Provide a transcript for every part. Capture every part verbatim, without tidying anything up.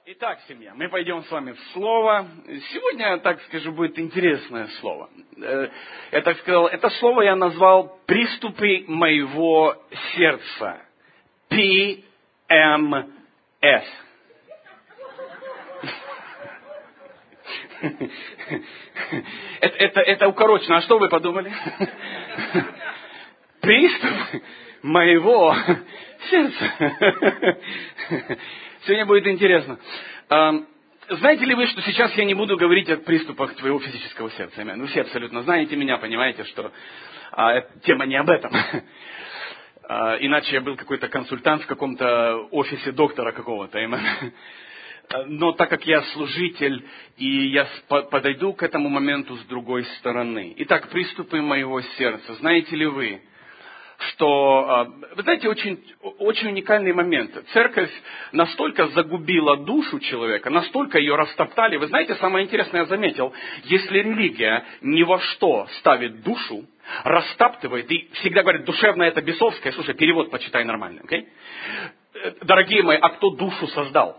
Итак, семья, мы пойдем с вами в слово. Сегодня, так скажу, будет интересное слово. Я так сказал, это слово я назвал «Приступы моего сердца». пи эм эс. Это, это, это укорочено. А что вы подумали? Приступ моего сердца. Сегодня будет интересно. Знаете ли вы, что сейчас я не буду говорить о приступах твоего физического сердца? Вы все абсолютно знаете меня, понимаете, что а, тема не об этом. А, иначе я был какой-то консультант в каком-то офисе доктора какого-то. Но так как я служитель, и я подойду к этому моменту с другой стороны. Итак, приступы моего сердца. Знаете ли вы, что, вы знаете, очень, очень уникальный момент. Церковь настолько загубила душу человека, настолько ее растоптали. Вы знаете, самое интересное я заметил, если религия ни во что ставит душу, растаптывает, и всегда говорит, душевное это бесовское, слушай, перевод почитай нормально, окей? Дорогие мои, а кто душу создал?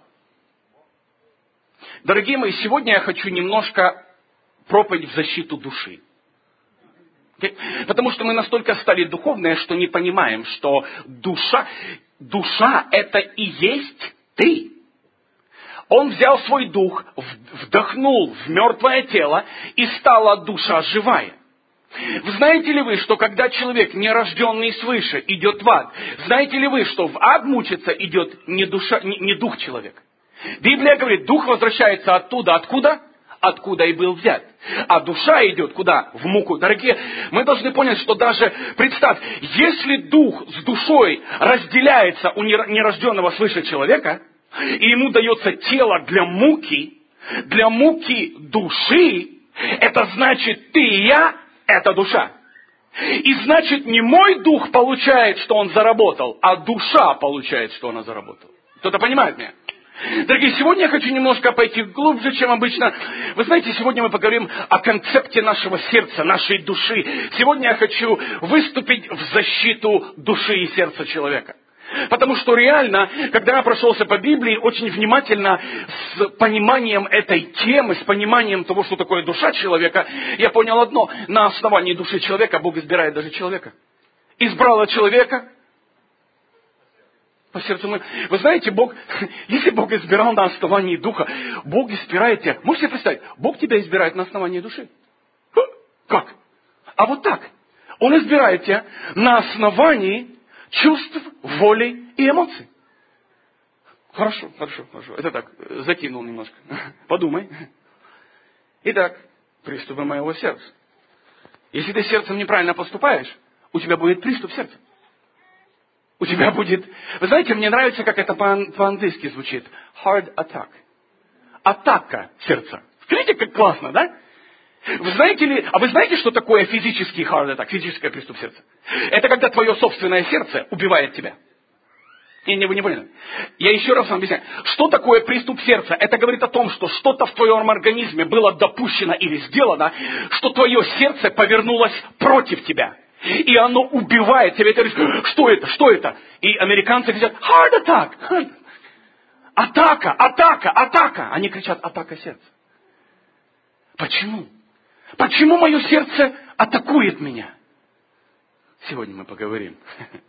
Дорогие мои, сегодня я хочу немножко проповедь в защиту души. Потому что мы настолько стали духовные, что не понимаем, что душа, душа это и есть ты. Он взял свой дух, вдохнул в мертвое тело, и стала душа живая. Вы знаете ли вы, что когда человек, нерожденный свыше, идет в ад, знаете ли вы, что в ад мучиться идет не, душа, не, не дух человека? Библия говорит, дух возвращается оттуда, откуда? Откуда и был взят. А душа идет куда? В муку. Дорогие, мы должны понять, что даже, представь, если дух с душой разделяется у нерожденного свыше человека, и ему дается тело для муки, для муки души, это значит ты и я, это душа. И значит не мой дух получает, что он заработал, а душа получает, что она заработала. Кто-то понимает меня? Дорогие, сегодня я хочу немножко пойти глубже, чем обычно. Вы знаете, сегодня мы поговорим о концепте нашего сердца, нашей души. Сегодня я хочу выступить в защиту души и сердца человека. Потому что реально, когда я прошелся по Библии, очень внимательно, с пониманием этой темы, с пониманием того, что такое душа человека, я понял одно. На основании души человека Бог избирает даже человека. Избрала человека по сердцу мы. Вы знаете, Бог, если Бог избирал на основании духа, Бог избирает тебя. Можете себе представить, Бог тебя избирает на основании души. Как? А вот так. Он избирает тебя на основании чувств, воли и эмоций. Хорошо, хорошо, хорошо. Это так, закинул немножко. Подумай. Итак, приступы моего сердца. Если ты сердцем неправильно поступаешь, у тебя будет приступ сердца. У тебя будет... Вы знаете, мне нравится, как это по-английски звучит. Hard attack. Атака сердца. Смотрите, как классно, да? Вы знаете ли... А вы знаете, что такое физический hard attack, физический приступ сердца? Это когда твое собственное сердце убивает тебя. И вы не поняли? Я еще раз вам объясняю. Что такое приступ сердца? Это говорит о том, что что-то в твоем организме было допущено или сделано, что твое сердце повернулось против тебя. И оно убивает тебя. И ты говоришь, что это, что это? И американцы кричат, hard attack. Hard. Атака, атака, атака. Они кричат, атака сердца. Почему? Почему мое сердце атакует меня? Сегодня мы поговорим.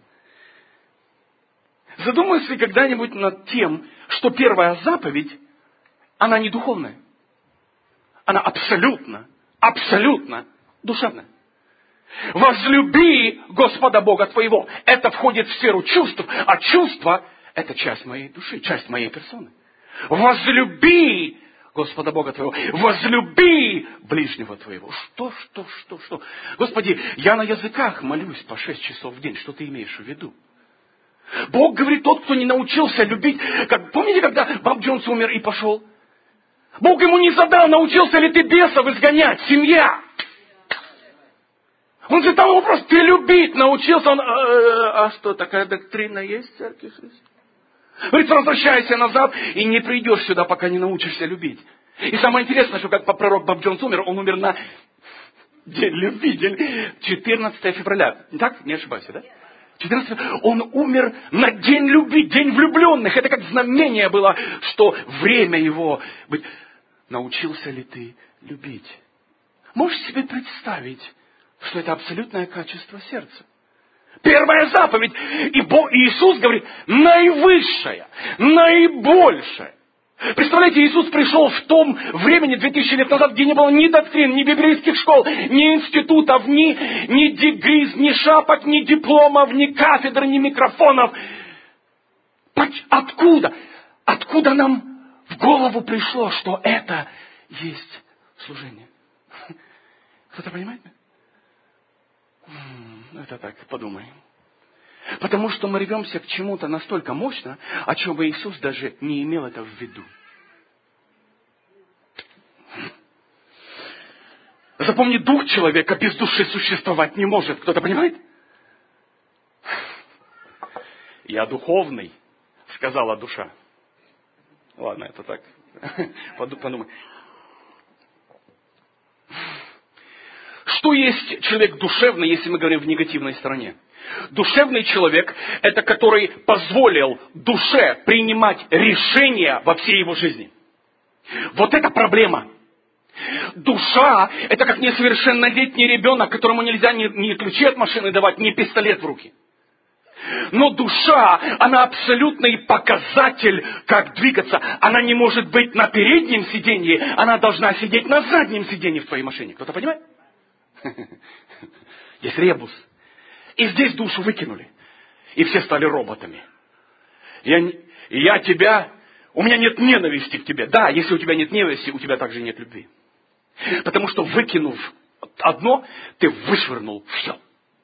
Задумайся ли когда-нибудь над тем, что первая заповедь, она не духовная. Она абсолютно, абсолютно душевная. Возлюби Господа Бога твоего. Это входит в сферу чувств, а чувства – это часть моей души, часть моей персоны. Возлюби Господа Бога твоего. Возлюби ближнего твоего. Что, что, что, что? Господи, я на языках молюсь по шесть часов в день. Что ты имеешь в виду? Бог говорит, тот, кто не научился любить. Как, помните, когда Боб Джонс умер и пошел? Бог ему не задал, научился ли ты бесов изгонять, семья. Он задал вопрос, ты любить научился? Он, а, а что, такая доктрина есть в Церкви Христа? Говорит, возвращайся назад и не придешь сюда, пока не научишься любить. И самое интересное, что как пророк Боб Джонс умер, он умер на День любви, день четырнадцатого февраля. Так? Не ошибаюсь, да? четырнадцать, он умер на день любви, день влюбленных. Это как знамение было, что время его быть. Научился ли ты любить? Можешь себе представить, что это абсолютное качество сердца? Первая заповедь. И Иисус говорит, наивысшая, наибольшая. Представляете, Иисус пришел в том времени, две тысячи лет назад, где не было ни доктрин, ни библейских школ, ни институтов, ни, ни дегриз, ни шапок, ни дипломов, ни кафедр, ни микрофонов. Откуда? Откуда нам в голову пришло, что это есть служение? Кто-то понимает? Это так, подумай. Потому что мы рвемся к чему-то настолько мощно, о чем Иисус даже не имел это в виду. Запомни, дух человека без души существовать не может. Кто-то понимает? Я духовный, сказала душа. Ладно, это так. Подумай. Что есть человек душевный, если мы говорим в негативной стороне? Душевный человек – это который позволил душе принимать решения во всей его жизни. Вот это проблема. Душа – это как несовершеннолетний ребенок, которому нельзя ни, ни ключи от машины давать, ни пистолет в руки. Но душа, она абсолютный показатель, как двигаться. Она не может быть на переднем сиденье, она должна сидеть на заднем сиденье в твоей машине. Кто-то понимает? Есть ребус. И здесь душу выкинули. И все стали роботами. Я, я тебя... У меня нет ненависти к тебе. Да, если у тебя нет ненависти, у тебя также нет любви. Потому что выкинув одно, ты вышвырнул все.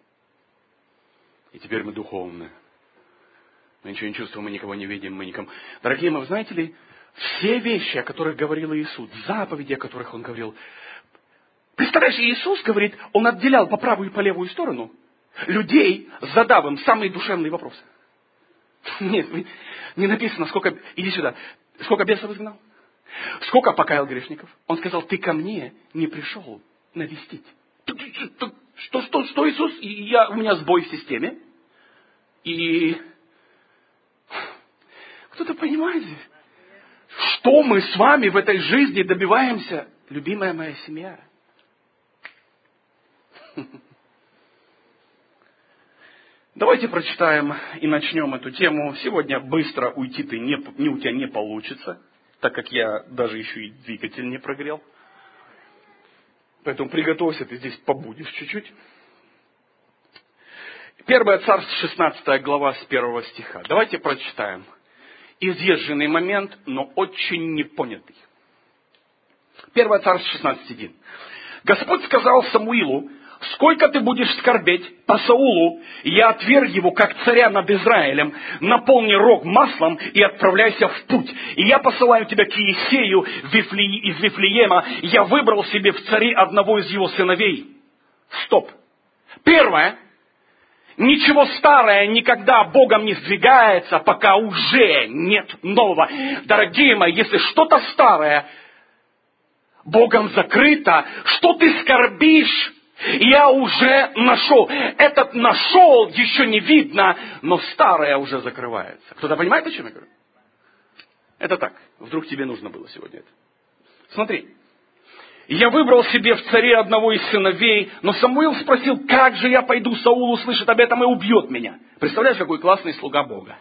И теперь мы духовные. Мы ничего не чувствуем, мы никого не видим, мы никому... Дорогие мои, вы знаете ли, все вещи, о которых говорил Иисус, заповеди, о которых Он говорил... Представляешь, Иисус говорит, Он отделял по правую и по левую сторону людей, задав им самые душевные вопросы. Нет, не написано, сколько... Иди сюда. Сколько бесов изгнал? Сколько покаял грешников? Он сказал, ты ко мне не пришел навестить. Что, что, что, Иисус? Я, у меня сбой в системе. И... Кто-то понимает, что мы с вами в этой жизни добиваемся? Любимая моя семья. Давайте прочитаем и начнем эту тему. Сегодня быстро уйти-то не, не, у тебя не получится, так как я даже еще и двигатель не прогрел. Поэтому приготовься, ты здесь побудешь чуть-чуть. Первое Царств, шестнадцатая глава с первого стиха. Давайте прочитаем. Изъезженный момент, но очень непонятый. Первое Царств, шестнадцать один. Господь сказал Самуилу, сколько ты будешь скорбеть по Саулу, я отверг его, как царя над Израилем, наполни рог маслом и отправляйся в путь. И я посылаю тебя к Иисею из Вифлеема, я выбрал себе в цари одного из его сыновей. Стоп. Первое. Ничего старое никогда Богом не сдвигается, пока уже нет нового. Дорогие мои, если что-то старое Богом закрыто, что ты скорбишь, я уже нашел. Этот нашел еще не видно, но старое уже закрывается. Кто-то понимает, о чем я говорю? Это так. Вдруг тебе нужно было сегодня это. Смотри. Я выбрал себе в царе одного из сыновей, но Самуил спросил, как же я пойду, Саул услышит об этом и убьет меня. Представляешь, какой классный слуга Бога.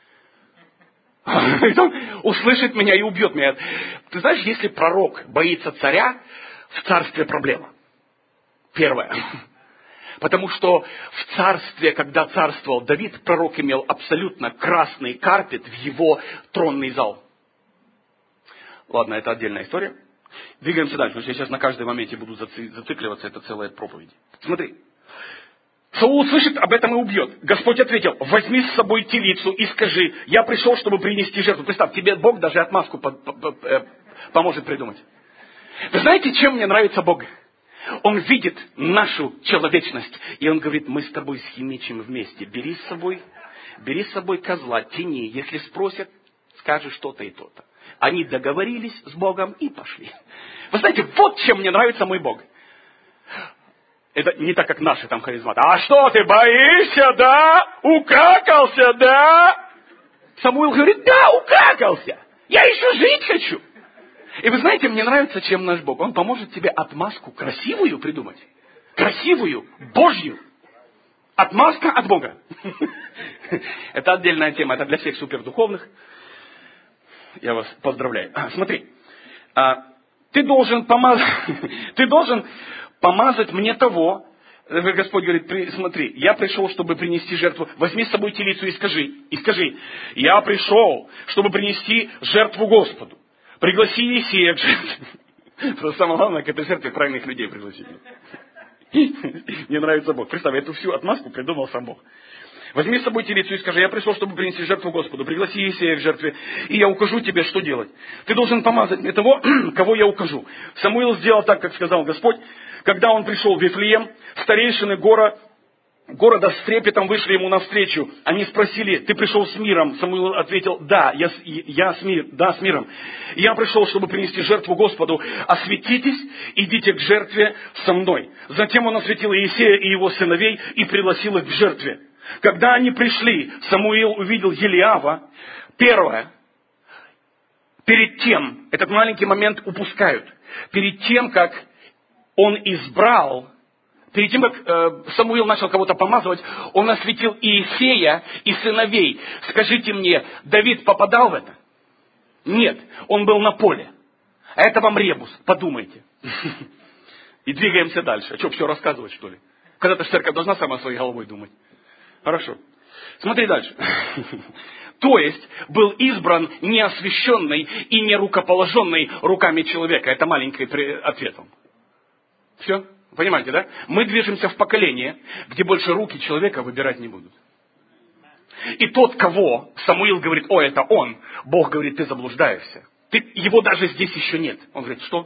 Он услышит меня и убьет меня. Ты знаешь, если пророк боится царя, в царстве проблема. Первое. Потому что в царстве, когда царствовал Давид, пророк имел абсолютно красный карпет в его тронный зал. Ладно, это отдельная история. Двигаемся дальше, потому что я сейчас на каждом моменте буду зацикливаться, это целая проповедь. Смотри. Саул услышит об этом и убьет. Господь ответил, возьми с собой телицу и скажи, я пришел, чтобы принести жертву. Представь, тебе Бог даже отмазку поможет придумать. Вы знаете, чем мне нравится Бог? Он видит нашу человечность, и он говорит, мы с тобой схимичим вместе. Бери с собой, бери с собой козла, тяни. Если спросят, скажи что-то и то-то. Они договорились с Богом и пошли. Вы знаете, вот чем мне нравится мой Бог. Это не так, как наши там харизматы. А что, ты боишься, да? Укакался, да? Самуил говорит, да, укакался. Я еще жить хочу. И вы знаете, мне нравится, чем наш Бог. Он поможет тебе отмазку красивую придумать. Красивую, Божью. Отмазка от Бога. Это отдельная тема. Это для всех супердуховных. Я вас поздравляю. А, смотри. А, ты должен помазать... Ты должен помазать мне того... Господь говорит, смотри, я пришел, чтобы принести жертву. Возьми с собой телицу и скажи. И скажи, я пришел, чтобы принести жертву Господу. Пригласи Есея к жертве. Просто самое главное, к этой жертве правильных людей пригласить. Мне нравится Бог. Представь, эту всю отмазку придумал сам Бог. Возьми с собой телицу и скажи, я пришел, чтобы принести жертву Господу. Пригласи Есея к жертве, и я укажу тебе, что делать. Ты должен помазать мне того, кого я укажу. Самуил сделал так, как сказал Господь. Когда он пришел в Вифлеем, старейшины гора, города с трепетом вышли ему навстречу. Они спросили, ты пришел с миром? Самуил ответил, да, я, я с, мир, да, с миром. Я пришел, чтобы принести жертву Господу. Осветитесь, идите к жертве со мной. Затем он осветил Иисея и его сыновей и пригласил их к жертве. Когда они пришли, Самуил увидел Елиава. Первое, перед тем, этот маленький момент упускают, перед тем, как он избрал, перед тем, как э, Самуил начал кого-то помазывать, он осветил Иисея и сыновей. Скажите мне, Давид попадал в это? Нет, он был на поле. А это вам ребус, подумайте. И двигаемся дальше. А что, все рассказывать, что ли? Когда-то церковь должна сама своей головой думать. Хорошо. Смотри дальше. То есть, был избран неосвященный и не рукоположенный руками человека. Это маленький ответ вам. Все? Понимаете, да? Мы движемся в поколение, где больше руки человека выбирать не будут. И тот, кого Самуил говорит, о, это он, Бог говорит, ты заблуждаешься. Ты, его даже здесь еще нет. Он говорит, что?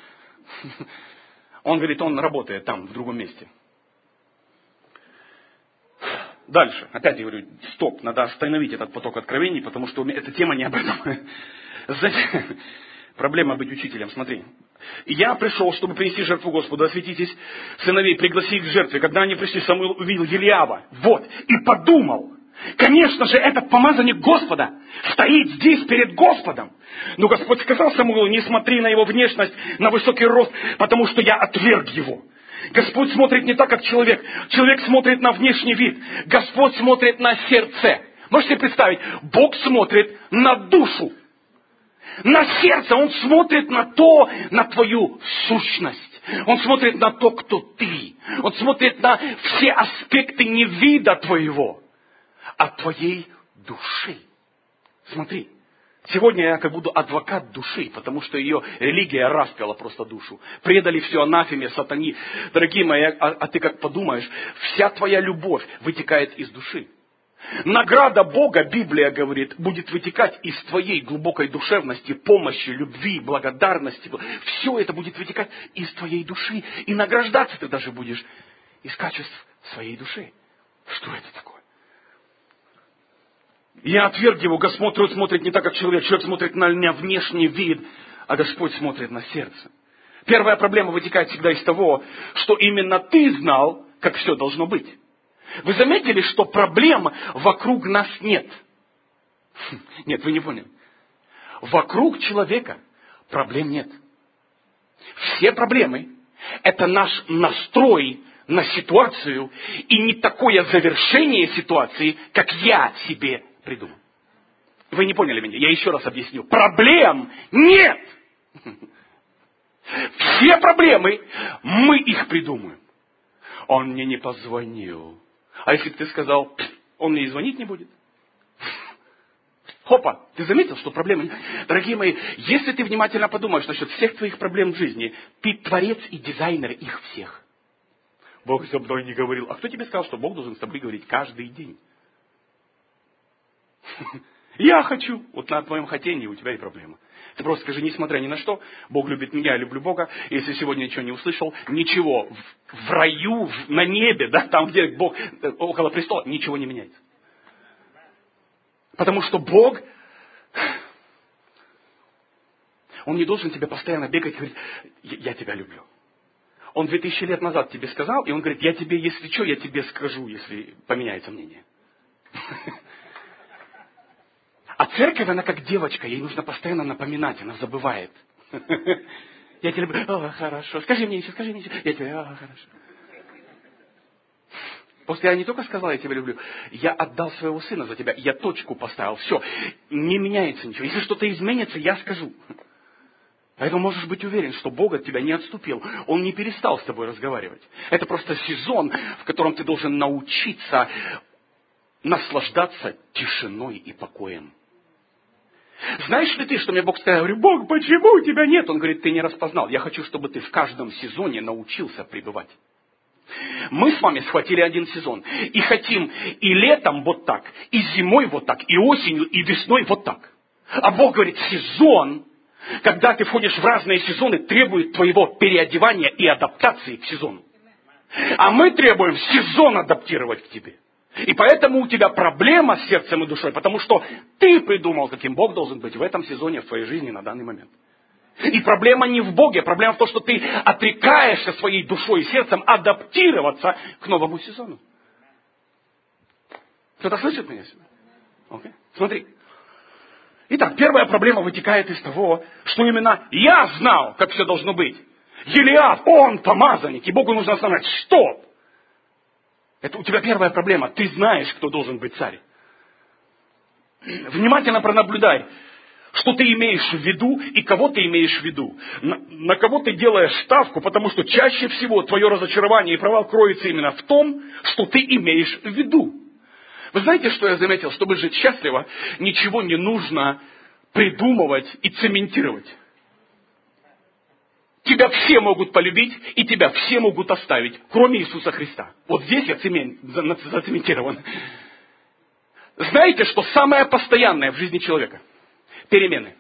Он говорит, он работает там, в другом месте. Дальше. Опять я говорю, стоп, надо остановить этот поток откровений, потому что эта тема не об этом. Проблема быть учителем, смотри. Я пришел, чтобы принести жертву Господу, осветитесь, сыновей, пригласи их к жертве. Когда они пришли, Самуил увидел Елиава. Вот. И подумал. Конечно же, этот помазанник Господа стоит здесь перед Господом. Но Господь сказал Самуилу, не смотри на его внешность, на высокий рост, потому что я отверг его. Господь смотрит не так, как человек. Человек смотрит на внешний вид. Господь смотрит на сердце. Можете представить, Бог смотрит на душу. На сердце. Он смотрит на то, на твою сущность. Он смотрит на то, кто ты. Он смотрит на все аспекты не вида твоего, а твоей души. Смотри. Сегодня я как буду адвокат души, потому что ее религия распяла просто душу. Предали все анафеме, сатане. Дорогие мои, а, а ты как подумаешь, вся твоя любовь вытекает из души. Награда Бога, Библия говорит, будет вытекать из твоей глубокой душевности, помощи, любви, благодарности. Все это будет вытекать из твоей души. И награждаться ты даже будешь из качеств своей души. Что это такое? Я отверг его, Господь смотрит не так, как человек. Человек смотрит на меня внешний вид, а Господь смотрит на сердце. Первая проблема вытекает всегда из того, что именно ты знал, как все должно быть. Вы заметили, что проблем вокруг нас нет? Нет, вы не поняли. Вокруг человека проблем нет. Все проблемы – это наш настрой на ситуацию и не такое завершение ситуации, как я себе придумал. Вы не поняли меня, я еще раз объясню. Проблем нет. Все проблемы, мы их придумаем. Он мне не позвонил. А если бы ты сказал, он мне и звонить не будет? Хопа, ты заметил, что проблемы нет? Дорогие мои, если ты внимательно подумаешь насчет всех твоих проблем в жизни, ты творец и дизайнер их всех. Бог со мной не говорил. А кто тебе сказал, что Бог должен с тобой говорить каждый день? Я хочу. Вот на твоем хотении у тебя и проблема. Ты просто скажи, несмотря ни на что, Бог любит меня, я люблю Бога. Если сегодня ничего не услышал, ничего в, в раю, в, на небе, да, там, где Бог, около престола, ничего не меняется. Потому что Бог, Он не должен тебе постоянно бегать и говорить, я тебя люблю. Он две тысячи лет назад тебе сказал, и он говорит, я тебе, если что, я тебе скажу, если поменяется мнение. А церковь, она как девочка, ей нужно постоянно напоминать, она забывает. Я тебя люблю, о, хорошо, скажи мне еще, скажи мне еще. Я тебе, о, хорошо. После я не только сказал, я тебя люблю, я отдал своего сына за тебя, я точку поставил, все, не меняется ничего. Если что-то изменится, я скажу. Поэтому можешь быть уверен, что Бог от тебя не отступил, Он не перестал с тобой разговаривать. Это просто сезон, в котором ты должен научиться наслаждаться тишиной и покоем. Знаешь ли ты, что мне Бог сказал? Я говорю, Бог, почему тебя нет? Он говорит, ты не распознал. Я хочу, чтобы ты в каждом сезоне научился пребывать. Мы с вами схватили один сезон. И хотим и летом вот так, и зимой вот так, и осенью, и весной вот так. А Бог говорит, сезон, когда ты входишь в разные сезоны, требует твоего переодевания и адаптации к сезону. А мы требуем сезон адаптировать к тебе. И поэтому у тебя проблема с сердцем и душой, потому что ты придумал, каким Бог должен быть в этом сезоне, в твоей жизни на данный момент. И проблема не в Боге, проблема в том, что ты отрекаешься своей душой и сердцем адаптироваться к новому сезону. Кто-то слышит меня сегодня? Okay. Смотри. Итак, первая проблема вытекает из того, что именно я знал, как все должно быть. Елиав, он помазанник, и Богу нужно знать, что... Это у тебя первая проблема. Ты знаешь, кто должен быть царь. Внимательно пронаблюдай, что ты имеешь в виду и кого ты имеешь в виду. На, на кого ты делаешь ставку, потому что чаще всего твое разочарование и провал кроется именно в том, что ты имеешь в виду. Вы знаете, что я заметил? Чтобы жить счастливо, ничего не нужно придумывать и цементировать. Тебя все могут полюбить, и тебя все могут оставить, кроме Иисуса Христа. Вот здесь я цемент, зацементирован. Знаете, что самое постоянное в жизни человека? Перемены.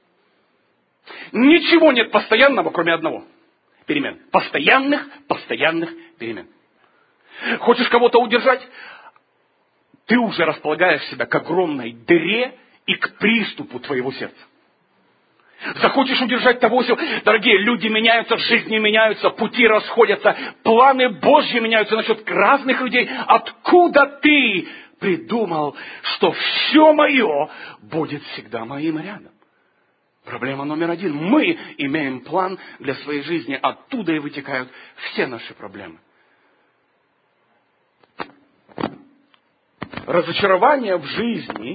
Ничего нет постоянного, кроме одного. Перемен. Постоянных, постоянных перемен. Хочешь кого-то удержать? Ты уже располагаешь себя к огромной дыре и к приступу твоего сердца. Захочешь удержать того, что, дорогие, люди меняются, жизни меняются, пути расходятся, планы Божьи меняются насчет разных людей. Откуда ты придумал, что все мое будет всегда моим рядом? Проблема номер один. Мы имеем план для своей жизни, оттуда и вытекают все наши проблемы. Разочарование в жизни...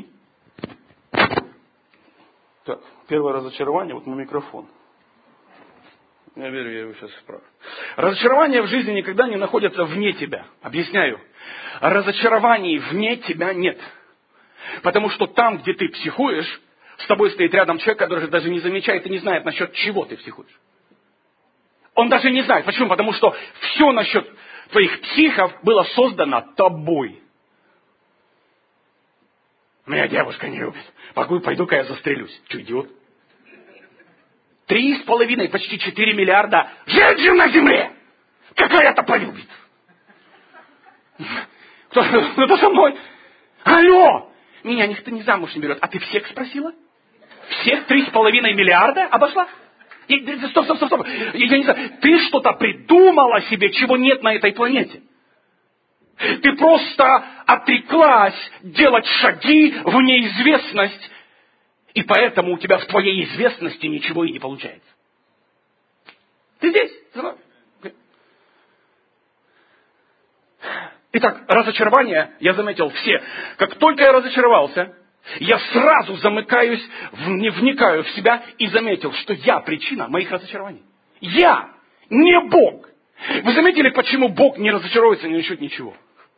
Так, первое разочарование, вот мой микрофон. Я верю, я его сейчас исправлю. Разочарование в жизни никогда не находится вне тебя. Объясняю. Разочарований вне тебя нет. Потому что там, где ты психуешь, с тобой стоит рядом человек, который даже не замечает и не знает, насчет чего ты психуешь. Он даже не знает. Почему? Потому что все насчет твоих психов было создано тобой. Меня девушка не любит. Пойду-ка я застрелюсь. Че, идиот? Три с половиной, почти четыре миллиарда женщин на земле. Какая-то полюбит. Кто-то со мной. Алло! Меня никто не замуж не берет. А ты всех спросила? Всех три с половиной миллиарда обошла? И, стоп, стоп, стоп, стоп. Я не знаю, ты что-то придумала себе, чего нет на этой планете. Ты просто отреклась делать шаги в неизвестность, и поэтому у тебя в твоей известности ничего и не получается. Ты здесь? Итак, разочарование, я заметил все. Как только я разочаровался, я сразу замыкаюсь, вникаю в себя и заметил, что я причина моих разочарований. Я, не Бог. Вы заметили, почему Бог не разочаровывается ни насчет ничего?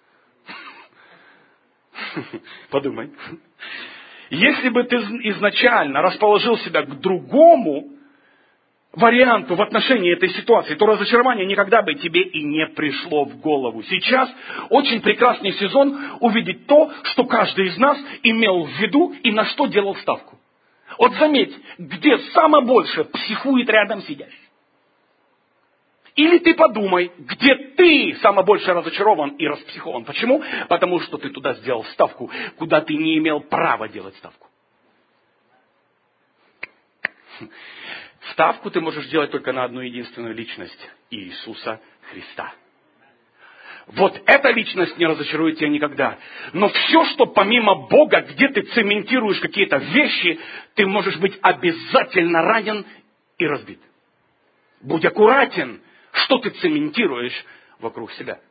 Подумай. Если бы ты изначально расположил себя к другому варианту в отношении этой ситуации, то разочарование никогда бы тебе и не пришло в голову. Сейчас очень прекрасный сезон увидеть то, что каждый из нас имел в виду и на что делал ставку. Вот заметь, где самое больше психует рядом сидящий. Или ты подумай, где ты самое больше разочарован и распсихован. Почему? Потому что ты туда сделал ставку, куда ты не имел права делать ставку. Ставку ты можешь делать только на одну единственную личность – Иисуса Христа. Вот эта личность не разочарует тебя никогда. Но все, что помимо Бога, где ты цементируешь какие-то вещи, ты можешь быть обязательно ранен и разбит. Будь аккуратен, что ты цементируешь вокруг себя.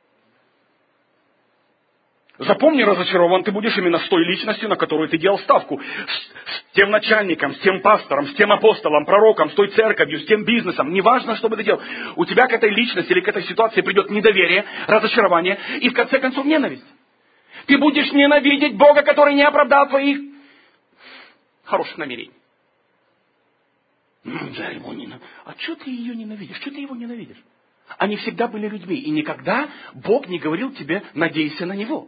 Запомни, разочарован ты будешь именно с той личностью, на которую ты делал ставку. С, с тем начальником, с тем пастором, с тем апостолом, пророком, с той церковью, с тем бизнесом. Неважно, что бы ты делал. У тебя к этой личности или к этой ситуации придет недоверие, разочарование и в конце концов ненависть. Ты будешь ненавидеть Бога, который не оправдал твоих хороших намерений. Ну, я его ненавижу. А что ты ее ненавидишь? Что ты его ненавидишь? Они всегда были людьми. И никогда Бог не говорил тебе, надейся на Него.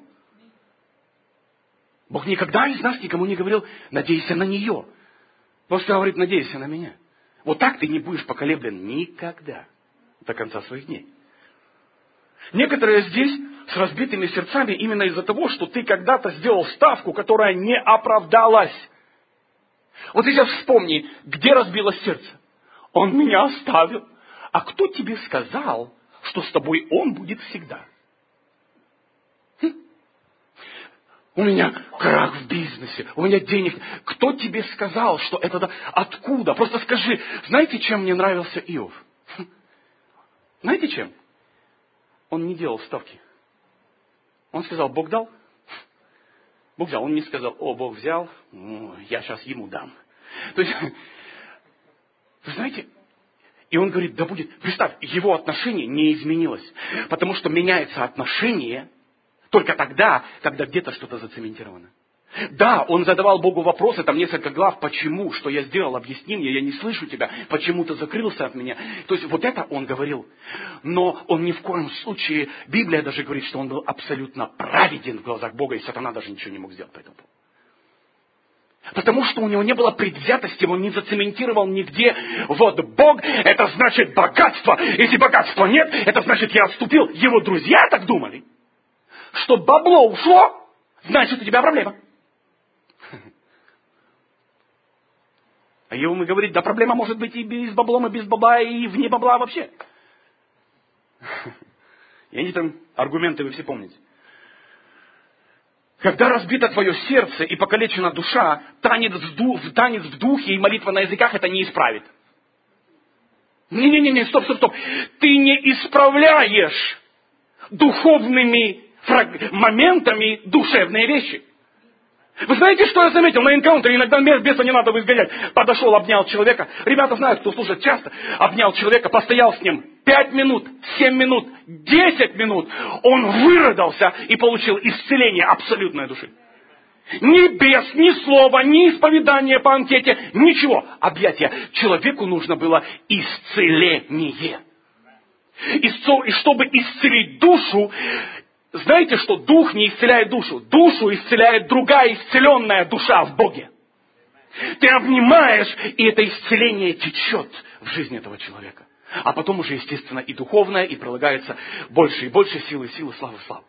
Бог никогда из нас никому не говорил, надейся на нее. Он всегда говорит, надейся на меня. Вот так ты не будешь поколеблен никогда до конца своих дней. Некоторые здесь с разбитыми сердцами именно из-за того, что ты когда-то сделал ставку, которая не оправдалась. Вот сейчас вспомни, где разбилось сердце. Он меня оставил. А кто тебе сказал, что с тобой Он будет всегда? Хм? У меня крах в бизнесе, у меня денег. Кто тебе сказал, что это... Откуда? Просто скажи, знаете, чем мне нравился Иов? Хм? Знаете, чем? Он не делал ставки. Он сказал, Бог дал? Бог взял. Он не сказал, о, Бог взял, ну, я сейчас ему дам. То есть, вы знаете... И он говорит, да будет, представь, его отношение не изменилось. Потому что меняется отношение только тогда, когда где-то что-то зацементировано. Да, он задавал Богу вопросы, там несколько глав, почему, что я сделал, объясни мне, я не слышу тебя, почему ты закрылся от меня. То есть вот это он говорил. Но он ни в коем случае, Библия даже говорит, что он был абсолютно праведен в глазах Бога, и сатана даже ничего не мог сделать по этому поводу. Потому что у него не было предвзятости, он не зацементировал нигде. Вот Бог, это значит богатство. Если богатства нет, это значит я отступил. Его друзья так думали. Что бабло ушло, значит у тебя проблема. А его мы говорим, да проблема может быть и без бабла, и без бабла, и вне бабла вообще. И они там, аргументы вы все помните. Когда разбито твое сердце и покалечена душа, танец в, ду, танец в духе и молитва на языках это не исправит. Не-не-не, стоп, стоп, стоп. Ты не исправляешь духовными фраг... моментами душевные вещи. Вы знаете, что я заметил на энкаунтере? Иногда беса не надо изгонять. Подошел, обнял человека. Ребята знают, кто слушает часто. Обнял человека, постоял с ним пять минут, семь минут, десять минут. Он выродался и получил исцеление абсолютной души. Ни бес, ни слова, ни исповедание по анкете, ничего. Объятия. Человеку нужно было исцеление. И чтобы исцелить душу, знаете, что дух не исцеляет душу. Душу исцеляет другая исцеленная душа в Боге. Ты обнимаешь, и это исцеление течет в жизни этого человека. А потом уже, естественно, и духовное, и прилагается больше и больше силы, силы, славы, славы.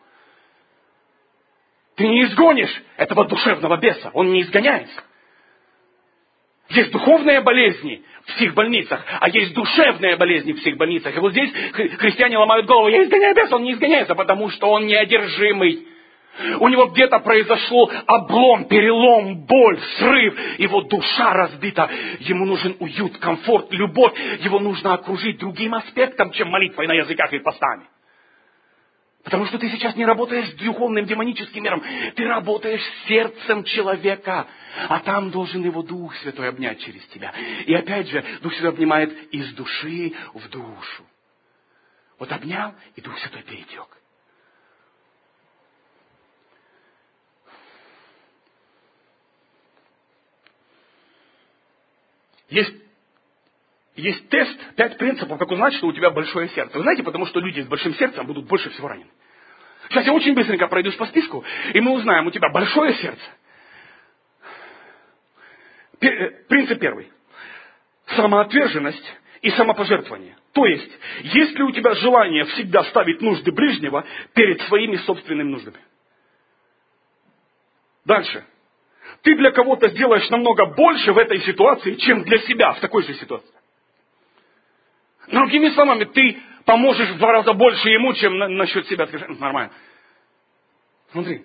Ты не изгонишь этого душевного беса. Он не изгоняется. Есть духовные болезни в психбольницах, а есть душевные болезни в психбольницах. И вот здесь христиане ломают голову. Я изгоняю беса, он не изгоняется, потому что он неодержимый. У него где-то произошел облом, перелом, боль, срыв. Его душа разбита. Ему нужен уют, комфорт, любовь. Его нужно окружить другим аспектом, чем молитвой на языках и постами. Потому что ты сейчас не работаешь с духовным демоническим миром. Ты работаешь с сердцем человека. А там должен его Дух Святой обнять через тебя. И опять же, Дух Святой обнимает из души в душу. Вот обнял, и Дух Святой перетек. Есть, есть тест, пять принципов, как узнать, что у тебя большое сердце. Вы знаете, потому что люди с большим сердцем будут больше всего ранены. Сейчас я очень быстренько пройдусь по списку, и мы узнаем, у тебя большое сердце. Принцип первый. Самоотверженность и самопожертвование. То есть, есть ли у тебя желание всегда ставить нужды ближнего перед своими собственными нуждами? Дальше. Ты для кого-то сделаешь намного больше в этой ситуации, чем для себя в такой же ситуации. Другими словами, ты поможешь в два раза больше ему, чем на, насчет себя. Ты скажешь, нормально. Смотри.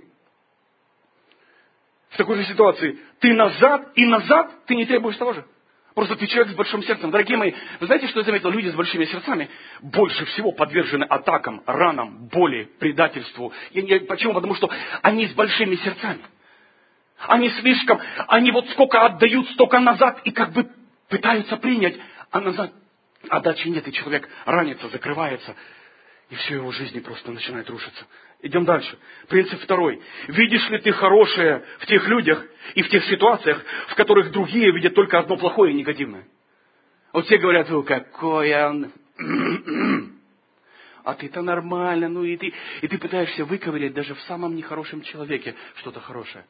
В такой же ситуации ты назад, и назад ты не требуешь того же. Просто ты человек с большим сердцем. Дорогие мои, вы знаете, что я заметил? Люди с большими сердцами больше всего подвержены атакам, ранам, боли, предательству. Я, я, почему? Потому что они с большими сердцами. Они слишком, они вот сколько отдают, столько назад, и как бы пытаются принять, а назад отдачи нет, и человек ранится, закрывается, и все его жизни просто начинает рушиться. Идем дальше. Принцип второй. Видишь ли ты хорошее в тех людях и в тех ситуациях, в которых другие видят только одно плохое и негативное? Вот все говорят, ну какой он... А ты-то нормально, ну и ты, и ты пытаешься выковырять даже в самом нехорошем человеке что-то хорошее.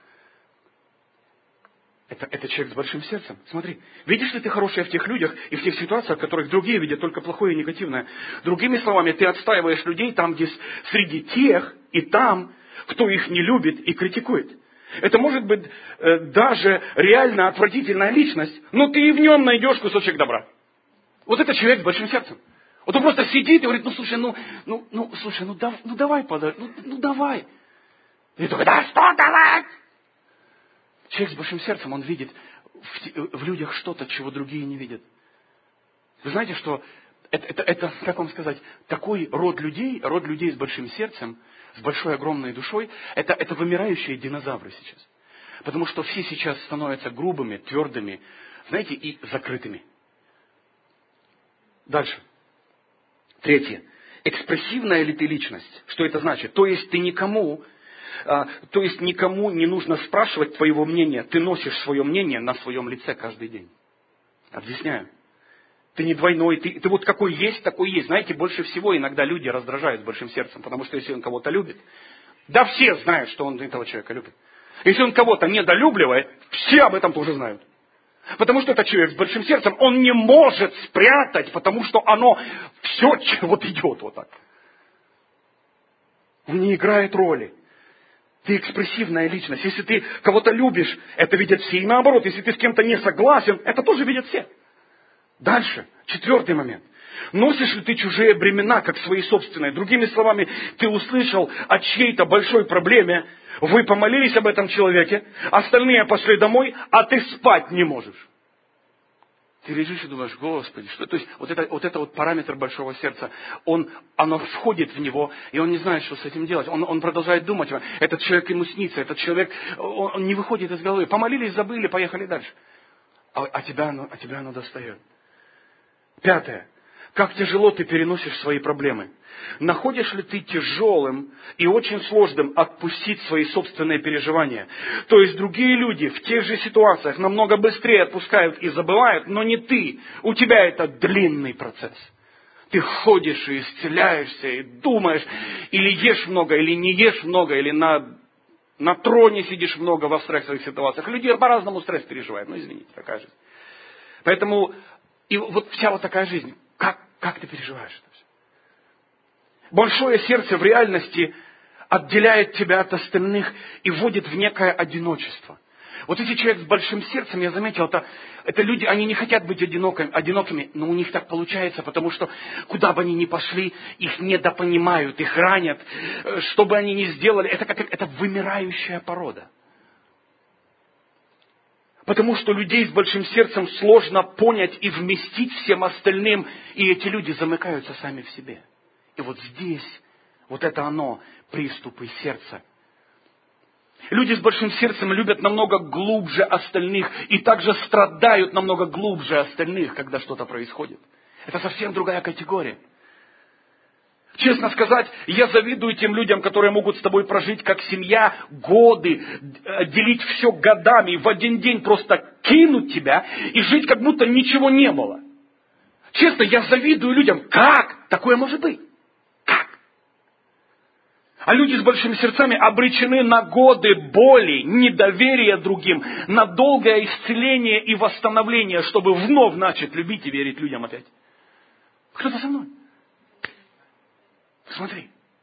Это, это человек с большим сердцем. Смотри, видишь ли ты хорошее в тех людях и в тех ситуациях, в которых другие видят только плохое и негативное? Другими словами, ты отстаиваешь людей там, где среди тех и там, кто их не любит и критикует. Это может быть э, даже реально отвратительная личность, но ты и в нем найдешь кусочек добра. Вот это человек с большим сердцем. Вот он просто сидит и говорит, ну слушай, ну, ну, ну слушай, ну, да, ну давай подай, ну, ну давай. И такой, да что давай? Человек с большим сердцем, он видит в, в людях что-то, чего другие не видят. Вы знаете, что это, это, это, как вам сказать, такой род людей, род людей с большим сердцем, с большой огромной душой, это, это вымирающие динозавры сейчас. Потому что все сейчас становятся грубыми, твердыми, знаете, и закрытыми. Дальше. Третье. Экспрессивная ли ты личность? Что это значит? То есть ты никому... А, то есть никому не нужно спрашивать твоего мнения. Ты носишь свое мнение на своем лице каждый день. Объясняю. Ты не двойной. Ты, ты вот какой есть, такой есть. Знаете, больше всего иногда люди раздражают с большим сердцем. Потому что если он кого-то любит, да все знают, что он этого человека любит. Если он кого-то недолюбливает, все об этом тоже знают. Потому что это человек с большим сердцем. Он не может спрятать, потому что оно все вот идет вот так. Он не играет роли. Ты экспрессивная личность. Если ты кого-то любишь, это видят все. И наоборот, если ты с кем-то не согласен, это тоже видят все. Дальше. Четвертый момент. Носишь ли ты чужие бремена, как свои собственные? Другими словами, ты услышал о чьей-то большой проблеме, вы помолились об этом человеке, остальные пошли домой, а ты спать не можешь. Ты лежишь и думаешь, Господи, что? То есть вот это вот, это вот параметр большого сердца, он, оно входит в него, и он не знает, что с этим делать. Он, он продолжает думать, этот человек ему снится, этот человек, он, он не выходит из головы. Помолились, забыли, поехали дальше. А, а, тебя, оно, а тебя оно достает. Пятое. Как тяжело ты переносишь свои проблемы. Находишь ли ты тяжелым и очень сложным отпустить свои собственные переживания? То есть другие люди в тех же ситуациях намного быстрее отпускают и забывают, но не ты. У тебя это длинный процесс. Ты ходишь и исцеляешься, и думаешь, или ешь много, или не ешь много, или на, на троне сидишь много во стрессовых ситуациях. Люди по-разному стресс переживают. Ну, извините, такая жизнь. Поэтому и вот вся вот такая жизнь. Как, как ты переживаешь это все? Большое сердце в реальности отделяет тебя от остальных и вводит в некое одиночество. Вот эти человек с большим сердцем, я заметил, это, это люди, они не хотят быть одинокими, одинокими, но у них так получается, потому что куда бы они ни пошли, их недопонимают, их ранят, что бы они ни сделали, это как это вымирающая порода. Потому что людей с большим сердцем сложно понять и вместить всем остальным, и эти люди замыкаются сами в себе. И вот здесь, вот это оно, приступы сердца. Люди с большим сердцем любят намного глубже остальных и также страдают намного глубже остальных, когда что-то происходит. Это совсем другая категория. Честно сказать, я завидую тем людям, которые могут с тобой прожить как семья годы, делить все годами, в один день просто кинуть тебя и жить, как будто ничего не было. Честно, я завидую людям. Как такое может быть? Как? А люди с большими сердцами обречены на годы боли, недоверия другим, на долгое исцеление и восстановление, чтобы вновь начать любить и верить людям опять. Кто-то со мной? Смотри,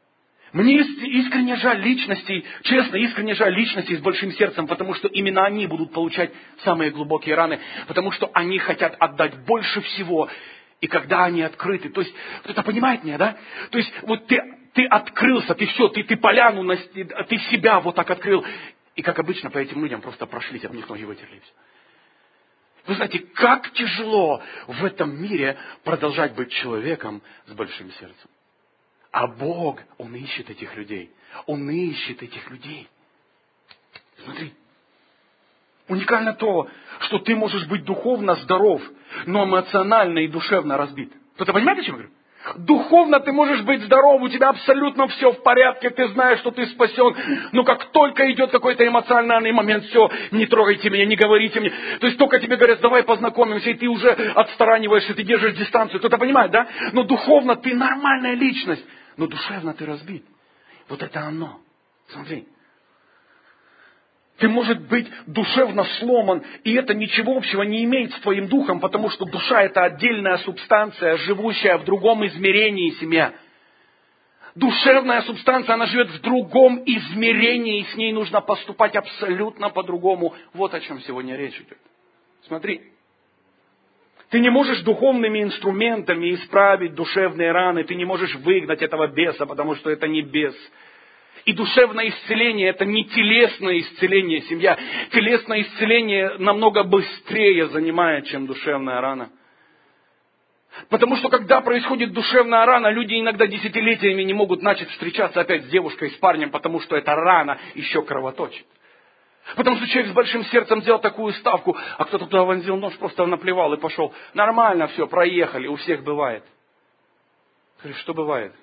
Мне искренне жаль личностей, честно, искренне жаль личностей с большим сердцем, потому что именно они будут получать самые глубокие раны, потому что они хотят отдать больше всего, и когда они открыты, то есть, кто-то понимает меня, да? То есть, вот ты, ты открылся, ты все, ты, ты поляну, ты себя вот так открыл, и как обычно по этим людям просто прошлись, об них ноги вытерли, и все. Вы знаете, как тяжело в этом мире продолжать быть человеком с большим сердцем. А Бог, Он ищет этих людей. Он ищет этих людей. Смотри. Уникально то, что ты можешь быть духовно здоров, но эмоционально и душевно разбит. Кто-то понимает, о чем я говорю? Духовно ты можешь быть здоров, у тебя абсолютно все в порядке, ты знаешь, что ты спасен. Но как только идет какой-то эмоциональный момент, все, не трогайте меня, не говорите мне. То есть только тебе говорят, давай познакомимся, и ты уже отстраниваешься, ты держишь дистанцию. Кто-то понимает, да? Но духовно ты нормальная личность, но душевно ты разбит. Вот это оно. Смотри. Ты, может быть, душевно сломан, и это ничего общего не имеет с твоим духом, потому что душа – это отдельная субстанция, живущая в другом измерении, семья. Душевная субстанция, она живет в другом измерении, и с ней нужно поступать абсолютно по-другому. Вот о чем сегодня речь идет. Смотри. Ты не можешь духовными инструментами исправить душевные раны, ты не можешь выгнать этого беса, потому что это не бес. И душевное исцеление – это не телесное исцеление, семья. Телесное исцеление намного быстрее занимает, чем душевная рана. Потому что, когда происходит душевная рана, люди иногда десятилетиями не могут начать встречаться опять с девушкой, с парнем, потому что эта рана еще кровоточит. Потому что человек с большим сердцем сделал такую ставку, а кто-то туда вонзил нож, просто наплевал и пошел. Нормально все, проехали, у всех бывает. Что бывает?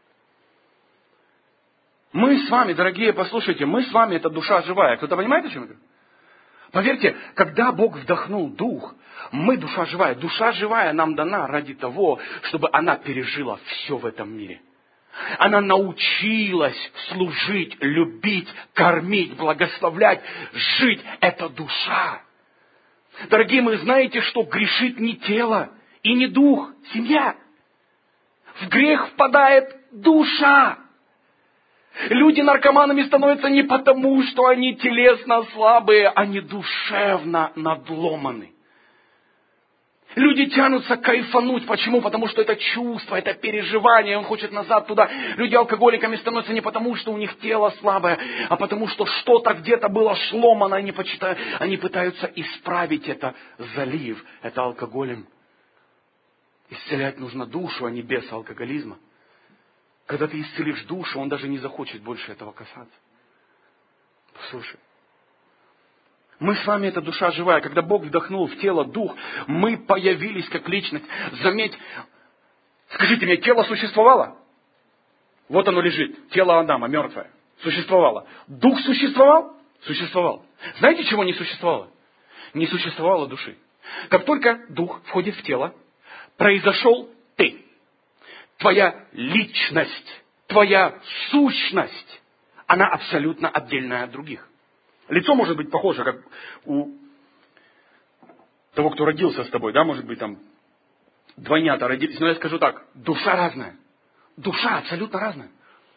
Мы с вами, дорогие, послушайте, мы с вами, это душа живая. Кто-то понимает, о чем я говорю? Поверьте, когда Бог вдохнул дух, мы душа живая. Душа живая нам дана ради того, чтобы она пережила все в этом мире. Она научилась служить, любить, кормить, благословлять, жить. Это душа. Дорогие, вы знаете, что грешит не тело и не дух, семья. В грех впадает душа. Люди наркоманами становятся не потому, что они телесно слабые, они душевно надломаны. Люди тянутся кайфануть. Почему? Потому что это чувство, это переживание, он хочет назад туда. Люди алкоголиками становятся не потому, что у них тело слабое, а потому что что-то где-то было сломано, они, почитают, они пытаются исправить это, залив это алкоголем. Исцелять нужно душу, а не без алкоголизма. Когда ты исцелишь душу, он даже не захочет больше этого касаться. Послушай. Мы с вами, это душа живая. Когда Бог вдохнул в тело дух, мы появились как личность. Заметь, скажите мне, тело существовало? Вот оно лежит. Тело Адама, мертвое. Существовало. Дух существовал? Существовал. Знаете, чего не существовало? Не существовало души. Как только дух входит в тело, произошел ты. Твоя личность, твоя сущность, она абсолютно отдельная от других. Лицо может быть похоже, как у того, кто родился с тобой, да, может быть, там двойнята родились. Но я скажу так, душа разная. Душа абсолютно разная.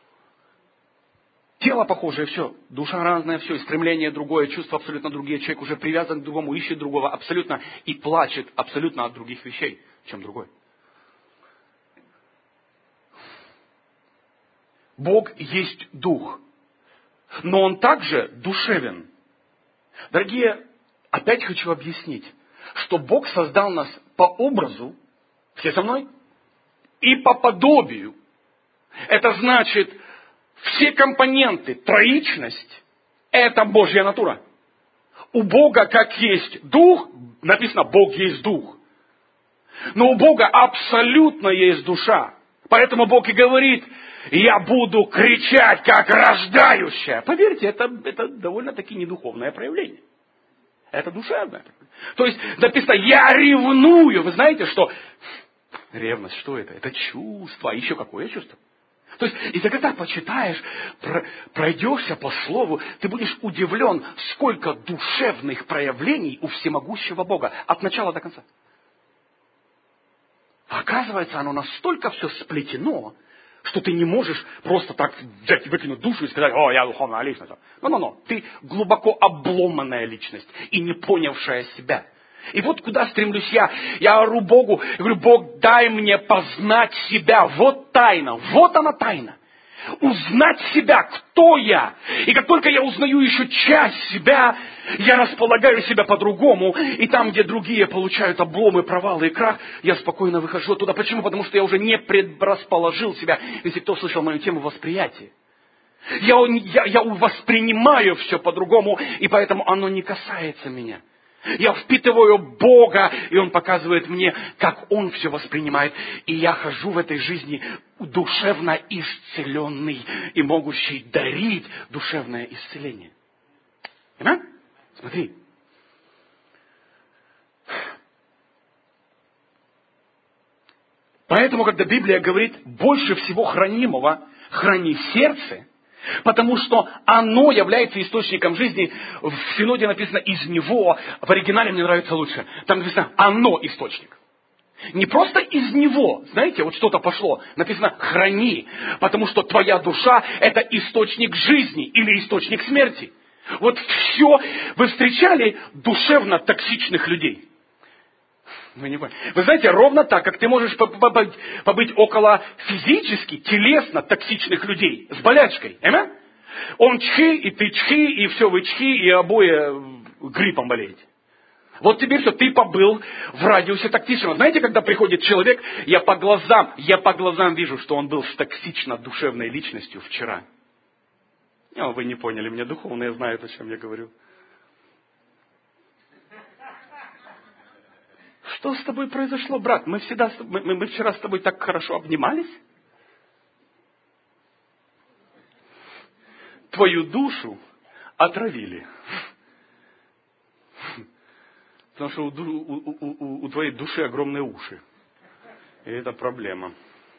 Тело похожее, все. Душа разная, все. И стремление другое, чувства абсолютно другие. Человек уже привязан к другому, ищет другого абсолютно. И плачет абсолютно от других вещей, чем другой. Бог есть дух. Но Он также душевен. Дорогие, опять хочу объяснить, что Бог создал нас по образу, все со мной, и по подобию. Это значит, все компоненты, троичность, это Божья натура. У Бога как есть дух, написано, Бог есть дух. Но у Бога абсолютно есть душа. Поэтому Бог и говорит, я буду кричать, как рождающая. Поверьте, это, это довольно-таки недуховное проявление. Это душевное. То есть написано, я ревную. Вы знаете, что ревность, что это? Это чувство. А еще какое чувство? То есть, и ты когда почитаешь, пройдешься по слову, ты будешь удивлен, сколько душевных проявлений у всемогущего Бога. От начала до конца. Оказывается, оно настолько все сплетено, что ты не можешь просто так взять и выкинуть душу и сказать: о, я духовная личность. Но-но-но, ты глубоко обломанная личность и не понявшая себя. И вот куда стремлюсь я. Я ору Богу, я говорю: Бог, дай мне познать себя. Вот тайна, вот она тайна. Узнать себя, кто я. И как только я узнаю еще часть себя, я располагаю себя по-другому. И там, где другие получают обломы, провалы и крах, я спокойно выхожу оттуда. Почему? Потому что я уже не предрасположил себя. Если кто слышал мою тему восприятия. Я, я, я воспринимаю все по-другому, и поэтому оно не касается меня. Я впитываю Бога, и Он показывает мне, как Он все воспринимает. И я хожу в этой жизни душевно исцеленный и могущий дарить душевное исцеление. Понимаешь? Смотри. Поэтому, когда Библия говорит: больше всего хранимого храни сердце, потому что оно является источником жизни. В Синоде написано «из него», в оригинале мне нравится лучше. Там написано «оно источник». Не просто из него, знаете, вот что-то пошло. Написано «храни», потому что твоя душа – это источник жизни или источник смерти. Вот все. Вы встречали душевно токсичных людей? Вы не поняли. Вы знаете, ровно так, как ты можешь побыть, побыть около физически, телесно токсичных людей с болячкой. Аминь? Он чхи, и ты чхи, и все вы чхи, и обои гриппом болеете. Вот теперь все, ты побыл в радиусе токсичного. Знаете, когда приходит человек, я по глазам, я по глазам вижу, что он был с токсично-душевной личностью вчера. О, вы не поняли, мне духовные знают, о чем я говорю. Что с тобой произошло, брат? Мы, всегда, мы, мы вчера с тобой так хорошо обнимались. Твою душу отравили. Потому что у, у, у, у твоей души огромные уши. И это проблема.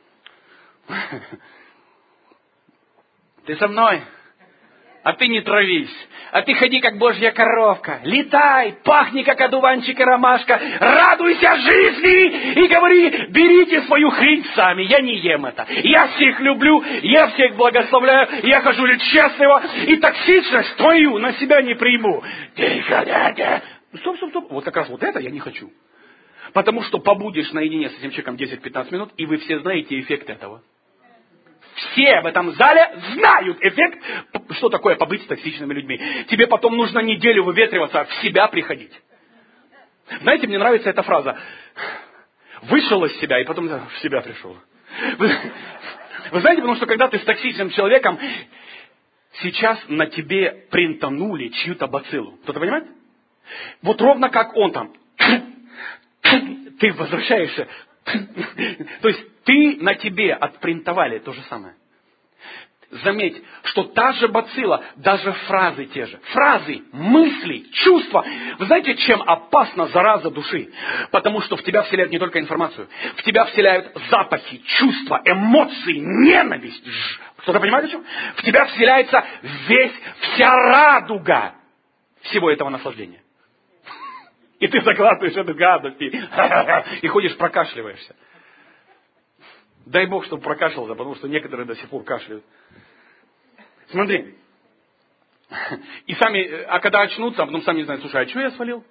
Ты со мной? А ты не травись. А ты ходи, как божья коровка. Летай, пахни, как одуванчик и ромашка. Радуйся жизни и говори: берите свою хрень сами. Я не ем это. Я всех люблю, я всех благословляю, я хожу лишь счастливо. И токсичность твою на себя не приму. Стоп, стоп, стоп. Вот как раз вот это я не хочу. Потому что побудешь наедине с этим человеком десять-пятнадцать минут, и вы все знаете эффект этого. Все в этом зале знают эффект, что такое побыть с токсичными людьми. Тебе потом нужно неделю выветриваться, в себя приходить. Знаете, мне нравится эта фраза. Вышел из себя, и потом в себя пришел. Вы, вы знаете, потому что когда ты с токсичным человеком, сейчас на тебе принтанули чью-то бациллу. Кто-то понимает? Вот ровно как он там. Ты возвращаешься. То есть ты на тебе отпринтовали то же самое. Заметь, что та же бацилла, даже фразы те же. Фразы, мысли, чувства. Вы знаете, чем опасна зараза души? Потому что в тебя вселяют не только информацию. В тебя вселяют запахи, чувства, эмоции, ненависть. Кто-то понимает о чем? В тебя вселяется весь, вся радуга всего этого наслаждения. И ты заглатываешь эту гадость и, и ходишь, прокашливаешься. Дай Бог, чтобы прокашлялся, потому что некоторые до сих пор кашляют. Смотри. И сами, а когда очнутся, а потом сами не знают: слушай, а что я свалил?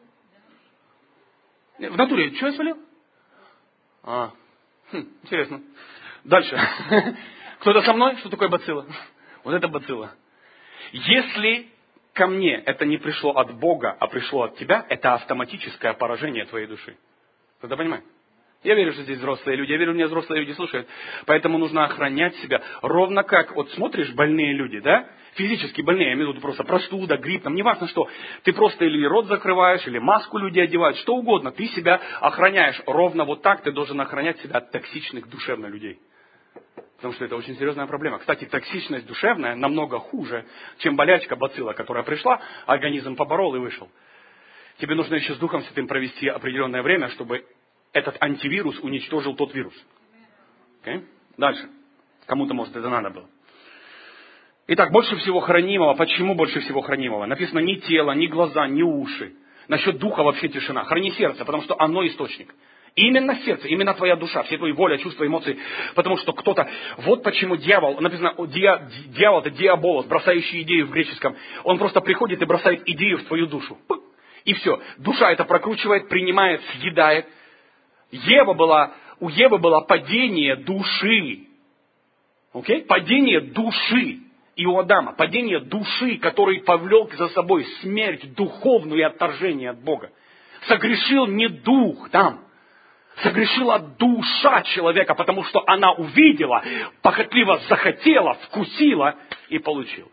В натуре, что я свалил? А, хм, интересно. Дальше. Кто-то со мной? Что такое бацилла? Вот это бацилла. Если ко мне это не пришло от Бога, а пришло от тебя, это автоматическое поражение твоей души. Кто-то понимает? Я верю, что здесь взрослые люди. Я верю, меня взрослые люди слушают. Поэтому нужно охранять себя. Ровно как, вот смотришь, больные люди, да? Физически больные, я имею в виду просто простуда, грипп, там неважно что. Ты просто или рот закрываешь, или маску люди одевают, что угодно. Ты себя охраняешь. Ровно вот так ты должен охранять себя от токсичных душевно людей. Потому что это очень серьезная проблема. Кстати, токсичность душевная намного хуже, чем болячка бацилла, которая пришла, организм поборол и вышел. Тебе нужно еще с Духом Святым провести определенное время, чтобы этот антивирус уничтожил тот вирус. Okay? Дальше. Кому-то, может, это надо было. Итак, больше всего хранимого. Почему больше всего хранимого? Написано: ни тело, ни глаза, ни уши. Насчет духа вообще тишина. Храни сердце, потому что оно источник. Именно сердце, именно твоя душа, все твои воля, чувства, эмоции. Потому что кто-то, вот почему дьявол, написано, дья, дьявол это диаболос, бросающий идею в греческом. Он просто приходит и бросает идею в твою душу. И все. Душа это прокручивает, принимает, съедает. Ева была, у Евы было падение души. Окей? Падение души. И у Адама. Падение души, который повлек за собой смерть духовную и отторжение от Бога. Согрешил не дух там. Согрешила душа человека, потому что она увидела, похотливо захотела, вкусила и получила.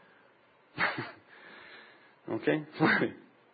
Окей? Okay?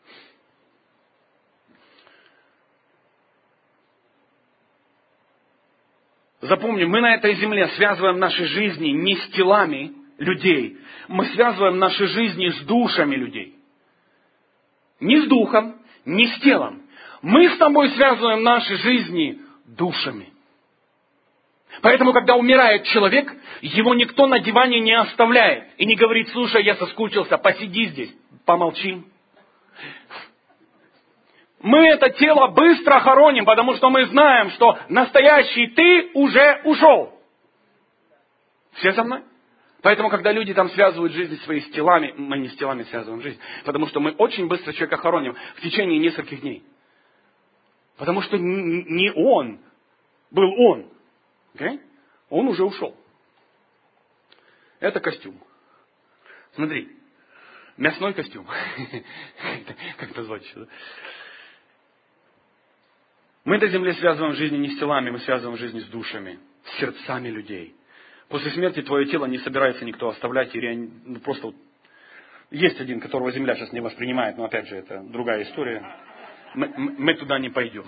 Запомни, мы на этой земле связываем наши жизни не с телами людей. Мы связываем наши жизни с душами людей. Не с духом, не с телом. Мы с тобой связываем наши жизни душами. Поэтому, когда умирает человек, его никто на диване не оставляет. И не говорит, слушай, я соскучился, посиди здесь, помолчи. Мы это тело быстро хороним, потому что мы знаем, что настоящий ты уже ушел. Все со мной? Поэтому, когда люди там связывают жизнь свои с телами, мы не с телами связываем жизнь, потому что мы очень быстро человека хороним в течение нескольких дней. Потому что не он был он. Okay? Он уже ушел. Это костюм. Смотри. Мясной костюм. Как назвать еще? Мы на земле связываем жизнь не с телами, мы связываем жизнь с душами, с сердцами людей. После смерти твое тело не собирается никто оставлять. И реани... ну, просто вот... Есть один, которого земля сейчас не воспринимает, но опять же, это другая история. Мы, мы туда не пойдем.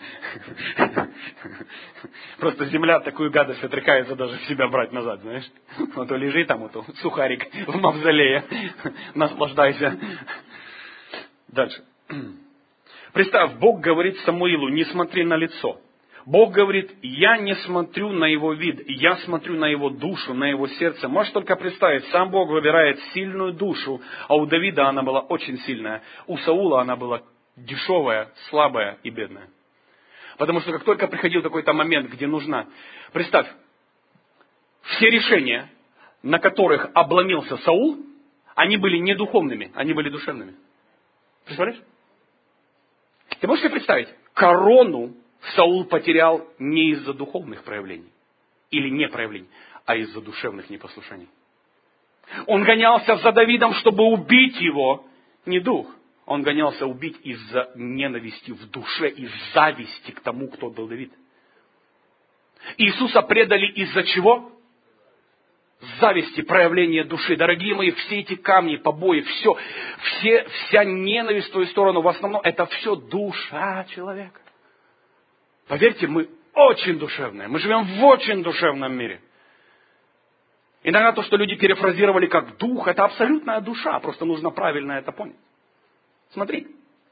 Просто земля такую гадость отрекается даже себя брать назад, знаешь. Вот лежи там, вот сухарик в мавзолее. Наслаждайся. Дальше. Представь, Бог говорит Самуилу, не смотри на лицо. Бог говорит, я не смотрю на его вид, я смотрю на его душу, на его сердце. Можешь только представить, сам Бог выбирает сильную душу, а у Давида она была очень сильная, у Саула она была дешевая, слабая и бедная. Потому что как только приходил какой-то момент, где нужна... Представь, все решения, на которых обломился Саул, они были не духовными, они были душевными. Представляешь? Ты можешь себе представить, корону Саул потерял не из-за духовных проявлений или не проявлений, а из-за душевных непослушаний. Он гонялся за Давидом, чтобы убить его, не дух. Он гонялся убить из-за ненависти в душе и зависти к тому, кто был Давид. Иисуса предали из-за чего? Зависти, проявления души. Дорогие мои, все эти камни, побои, все, все, вся ненависть в твою сторону, в основном, это все душа человека. Поверьте, мы очень душевные. Мы живем в очень душевном мире. Иногда то, что люди перефразировали как дух, это абсолютная душа. Просто нужно правильно это понять. Смотри.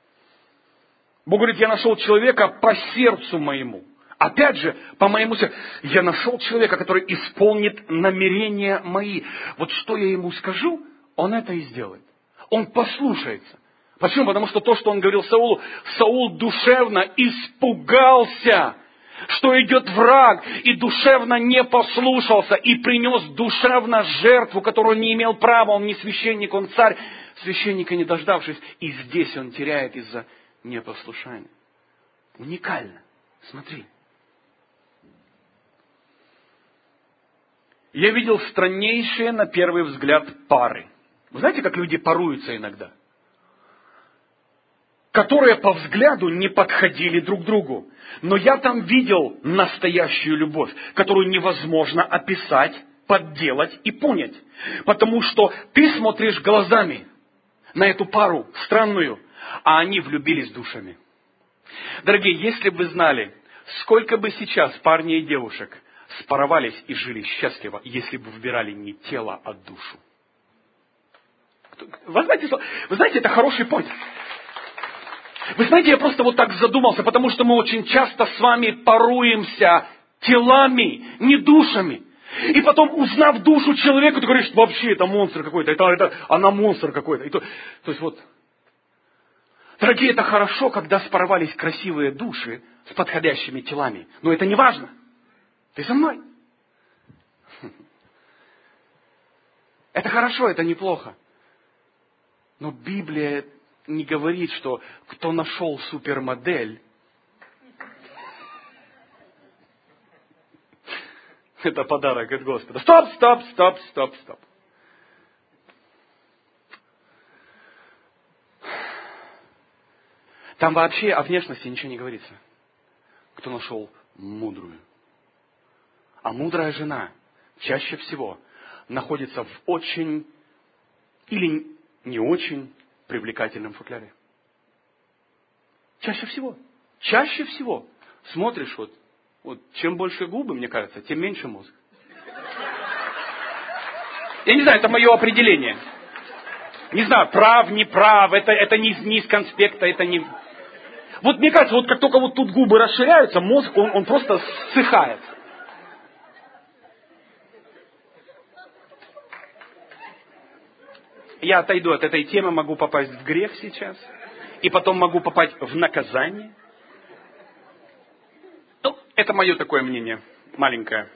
Бог говорит, я нашел человека по сердцу моему. Опять же, по моему сердцу. Я нашел человека, который исполнит намерения мои. Вот что я ему скажу, он это и сделает. Он послушается. Почему? Потому что то, что он говорил Саулу, Саул душевно испугался, что идет враг, и душевно не послушался, и принес душевно жертву, которую не имел права. Он не священник, он царь, священника не дождавшись. И здесь он теряет из-за непослушания. Уникально. Смотри. Я видел страннейшие на первый взгляд пары. Вы знаете, как люди паруются иногда? Которые по взгляду не подходили друг другу. Но я там видел настоящую любовь, которую невозможно описать, подделать и понять. Потому что ты смотришь глазами на эту пару странную, а они влюбились душами. Дорогие, если бы вы знали, сколько бы сейчас парней и девушек спаровались и жили счастливо, если бы выбирали не тело, а душу. Вы знаете, вы знаете, это хороший point. Вы знаете, я просто вот так задумался, потому что мы очень часто с вами паруемся телами, не душами. И потом, узнав душу человека, ты говоришь, вообще это монстр какой-то, это, это, она монстр какой-то. И то, то есть вот. Дорогие, это хорошо, когда спаровались красивые души с подходящими телами. Но это не важно. Ты со мной? Это хорошо, это неплохо. Но Библия не говорит, что кто нашел супермодель, это подарок от Господа. Стоп, стоп, стоп, стоп, стоп. Там вообще о внешности ничего не говорится. Кто нашел мудрую. А мудрая жена чаще всего находится в очень или не очень привлекательном футляре. Чаще всего. Чаще всего. Смотришь, вот, вот чем больше губы, мне кажется, тем меньше мозг. Я не знаю, это мое определение. Не знаю, прав, не прав, это, это не, не из конспекта, это не... Вот мне кажется, вот как только вот тут губы расширяются, мозг, он, он просто ссыхает. Я отойду от этой темы, могу попасть в грех сейчас, и потом могу попасть в наказание. Ну, это мое такое мнение, маленькое.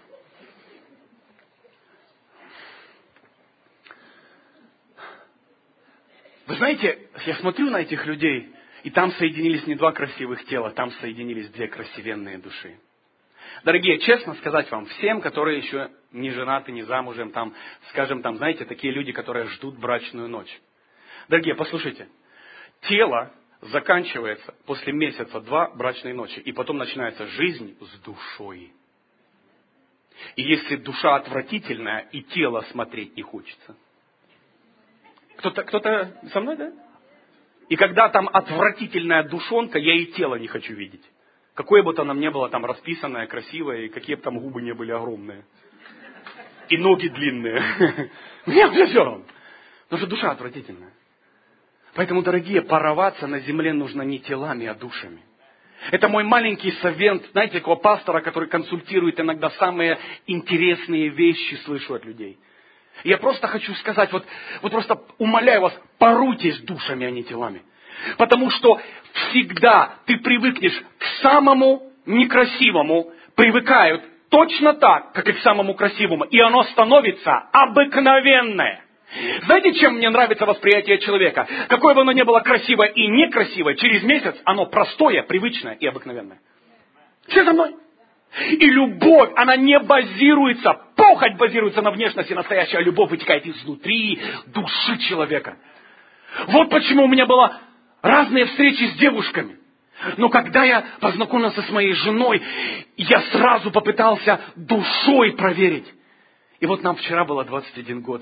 Вы знаете, я смотрю на этих людей, и там соединились не два красивых тела, там соединились две красивенные души. Дорогие, честно сказать вам, всем, которые еще не женаты, не замужем, там, скажем, там, знаете, такие люди, которые ждут брачную ночь. Дорогие, послушайте, тело заканчивается после месяца-два брачной ночи, и потом начинается жизнь с душой. И если душа отвратительная, и тело смотреть не хочется. Кто-то, кто-то со мной, да? И когда там отвратительная душонка, я и тело не хочу видеть. Какое бы то нам ни было там расписанное, красивое, и какие бы там губы не были огромные. И ноги длинные. Мне уже все равно. Потому что душа отвратительная. Поэтому, дорогие, пароваться на земле нужно не телами, а душами. Это мой маленький совет, знаете, такого пастора, который консультирует иногда самые интересные вещи, слышу от людей. Я просто хочу сказать, вот, вот просто умоляю вас, поруйтесь душами, а не телами. Потому что всегда ты привыкнешь к самому некрасивому, привыкают точно так, как и к самому красивому. И оно становится обыкновенное. Знаете, чем мне нравится восприятие человека? Какое бы оно ни было красивое и некрасивое, через месяц оно простое, привычное и обыкновенное. Все за мной? И любовь, она не базируется, похоть базируется на внешности, настоящая любовь вытекает изнутри души человека. Вот почему у меня было разные встречи с девушками. Но когда я познакомился с моей женой, я сразу попытался душой проверить. И вот нам вчера было двадцать один год.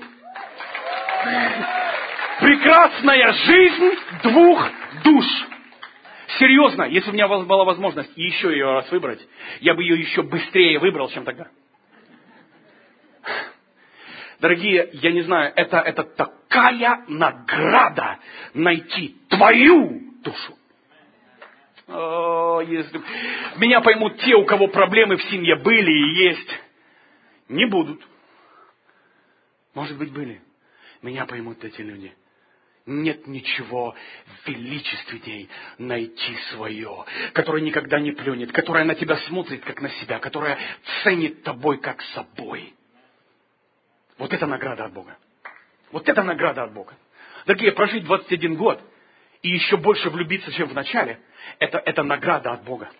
Прекрасная жизнь двух душ. Серьезно, если у меня была возможность еще ее раз выбрать, я бы ее еще быстрее выбрал, чем тогда. Дорогие, я не знаю, это, это такая награда найти твою душу. О, если меня поймут те, у кого проблемы в семье были и есть, не будут. Может быть, были. Меня поймут эти люди. Нет ничего величественней найти свое, которое никогда не плюнет, которое на тебя смотрит, как на себя, которое ценит тобой, как собой. Вот это награда от Бога. Вот это награда от Бога. Дорогие, прожить двадцать один год и еще больше влюбиться, чем в начале, это, это награда от Бога.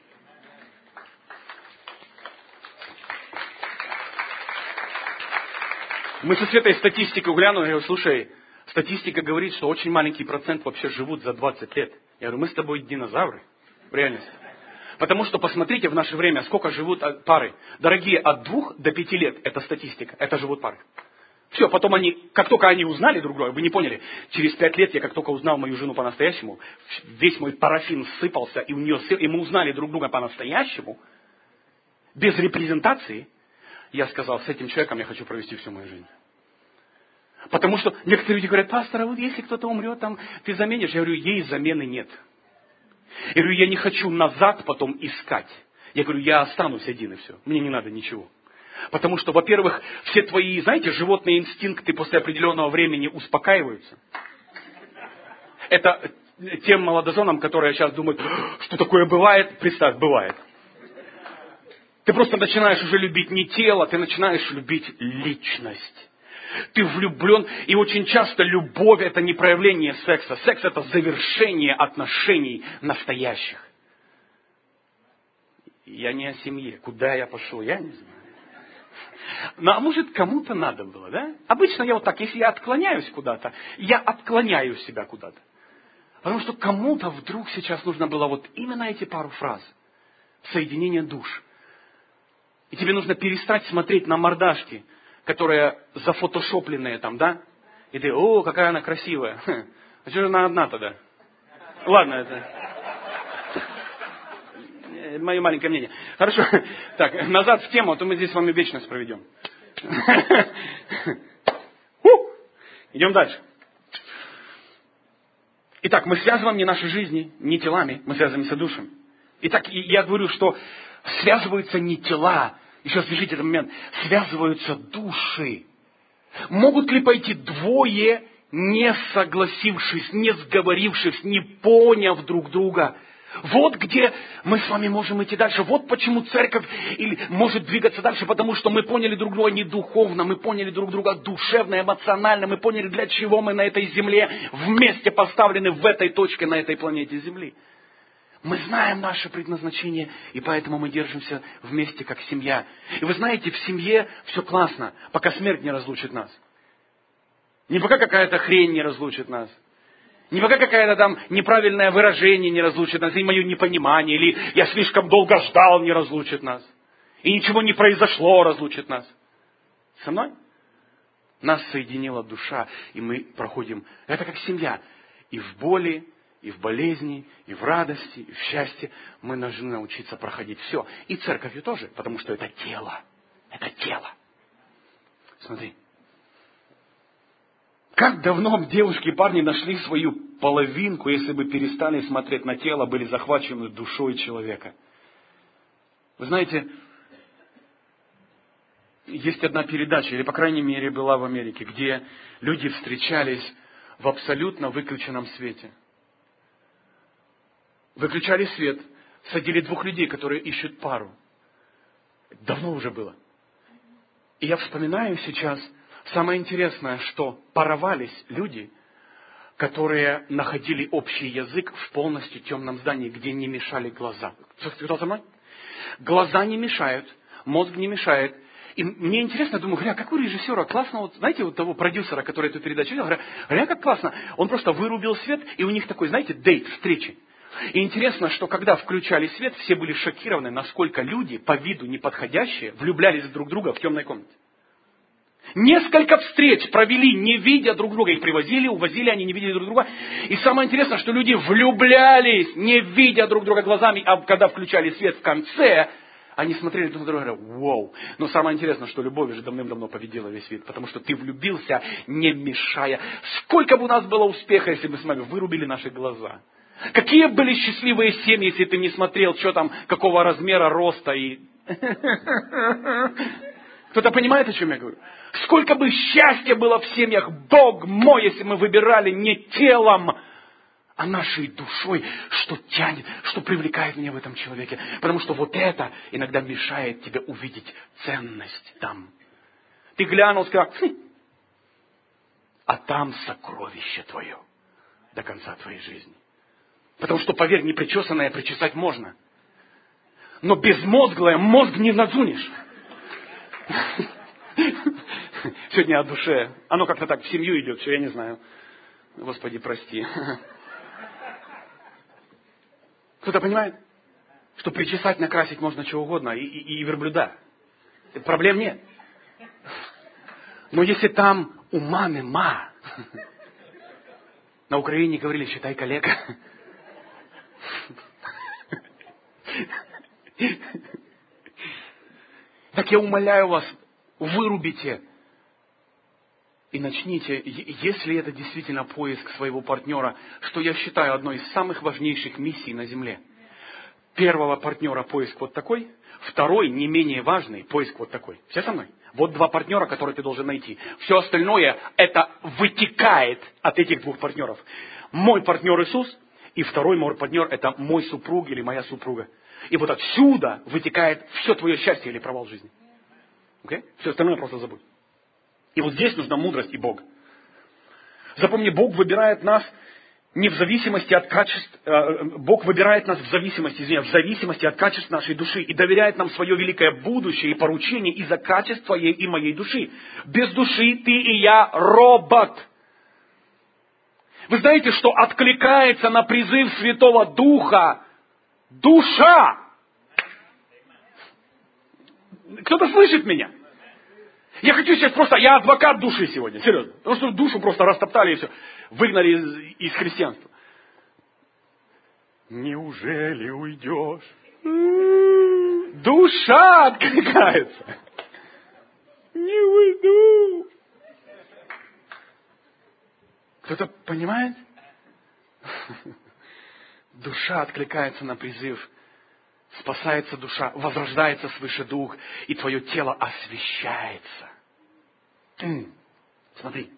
Мы со Светой статистику глянули, я говорю, слушай, статистика говорит, что очень маленький процент вообще живут за двадцать лет. Я говорю, мы с тобой динозавры в реальности. Потому что посмотрите в наше время, сколько живут пары. Дорогие, от двух до пяти лет это статистика, это живут пары. Все, потом они, как только они узнали друг друга, вы не поняли, через пять лет я как только узнал мою жену по-настоящему, весь мой парафин сыпался, и, у нее, и мы узнали друг друга по-настоящему, без репрезентации, я сказал, с этим человеком я хочу провести всю мою жизнь. Потому что некоторые люди говорят, пастор, а вот если кто-то умрет, там, ты заменишь. Я говорю, ей замены нет. Я говорю, я не хочу назад потом искать. Я говорю, я останусь один и все. Мне не надо ничего. Потому что, во-первых, все твои, знаете, животные инстинкты после определенного времени успокаиваются. Это тем молодоженам, которые сейчас думают, что такое бывает, представь, бывает. Ты просто начинаешь уже любить не тело, ты начинаешь любить личность. Ты влюблен, и очень часто любовь это не проявление секса. Секс это завершение отношений настоящих. Я не о семье. Куда я пошел, я не знаю. Ну, а может, кому-то надо было, да? Обычно я вот так, если я отклоняюсь куда-то, я отклоняю себя куда-то. Потому что кому-то вдруг сейчас нужно было вот именно эти пару фраз. Соединение душ. И тебе нужно перестать смотреть на мордашки, которые зафотошопленные там, да? И ты, о, какая она красивая. Хм, а что же она одна тогда? Ладно, это... Мое маленькое мнение. Хорошо. Так, назад в тему, а то мы здесь с вами вечность проведем. Идем дальше. Итак, мы связываем не наши жизни, не телами, мы связываемся душами. Итак, я говорю, что связываются не тела, еще свяжите этот момент, связываются души. Могут ли пойти двое, не согласившись, не сговорившись, не поняв друг друга? Вот где мы с вами можем идти дальше. Вот почему церковь или может двигаться дальше, потому что мы поняли друг друга не духовно, мы поняли друг друга душевно, эмоционально, мы поняли, для чего мы на этой земле вместе поставлены в этой точке, на этой планете Земли. Мы знаем наше предназначение, и поэтому мы держимся вместе, как семья. И вы знаете, в семье все классно, пока смерть не разлучит нас. Не пока какая-то хрень не разлучит нас. Не пока какое-то там неправильное выражение не разлучит нас, или мое непонимание, или я слишком долго ждал, не разлучит нас. И ничего не произошло, разлучит нас. Со мной? Нас соединила душа, и мы проходим. Это как семья. И в боли, и в болезни, и в радости, и в счастье мы должны научиться проходить все. И церковью тоже, потому что это тело. Это тело. Смотри. Как давно девушки и парни нашли свою половинку, если бы перестали смотреть на тело, были захвачены душой человека? Вы знаете, есть одна передача, или по крайней мере была в Америке, где люди встречались в абсолютно выключенном свете. Выключали свет, садили двух людей, которые ищут пару. Давно уже было. И я вспоминаю сейчас, самое интересное, что порвались люди, которые находили общий язык в полностью темном здании, где не мешали глаза. Кто со мной? Глаза не мешают, мозг не мешает. И мне интересно, думаю, гля, как у режиссера классно, вот, знаете, вот того продюсера, который эту передачу делал, гля, гля, как классно. Он просто вырубил свет, и у них такой, знаете, дейт, встречи. И интересно, что когда включали свет, все были шокированы, насколько люди, по виду неподходящие, влюблялись друг в друга в темной комнате. Несколько встреч провели, не видя друг друга. Их привозили, увозили, они не видели друг друга. И самое интересное, что люди влюблялись, не видя друг друга глазами. А когда включали свет в конце, они смотрели друг на друга и говорят, вау. Но самое интересное, что любовь уже давным-давно победила весь вид. Потому что ты влюбился, не мешая. Сколько бы у нас было успеха, если бы мы с вами вырубили наши глаза. Какие были счастливые семьи, если ты не смотрел, что там, какого размера, роста и... Кто-то понимает, о чем я говорю? Сколько бы счастья было в семьях, Бог мой, если мы выбирали не телом, а нашей душой, что тянет, что привлекает меня в этом человеке. Потому что вот это иногда мешает тебе увидеть ценность там. Ты глянул, сказал, хм, а там сокровище твое до конца твоей жизни. Потому что, поверь, непричесанное причесать можно. Но безмозглое мозг не надзунешь. Сегодня о душе. Оно как-то так в семью идет, что я не знаю. Господи, прости. Кто-то понимает, что причесать, накрасить можно чего угодно, и, и, и верблюда. Проблем нет. Но если там ума нема, на Украине говорили, считай коллега. Так я умоляю вас, вырубите и начните, если это действительно поиск своего партнера, что я считаю одной из самых важнейших миссий на земле. Первого партнера поиск вот такой, второй, не менее важный, поиск вот такой. Все со мной? Вот два партнера, которые ты должен найти. Все остальное, это вытекает от этих двух партнеров. Мой партнер Иисус, И второй мой партнер – это мой супруг или моя супруга. И вот отсюда вытекает все твое счастье или провал жизни. Okay? Все остальное просто забудь. И вот здесь нужна мудрость и Бог. Запомни, Бог выбирает нас не в зависимости от качеств, э, Бог выбирает нас в зависимости, извиня, в зависимости от качеств нашей души и доверяет нам свое великое будущее и поручение из-за качеств твоей и моей души. Без души ты и я робот. Вы знаете, что откликается на призыв Святого Духа душа? Кто-то слышит меня? Я хочу сейчас просто, я адвокат души сегодня, серьезно. Потому что душу просто растоптали и все. Выгнали из, из христианства. Неужели уйдешь? Душа откликается. Не уйду. Кто-то понимает? Душа откликается на призыв. Спасается душа, возрождается свыше дух, и твое тело освящается. М-м. Смотри.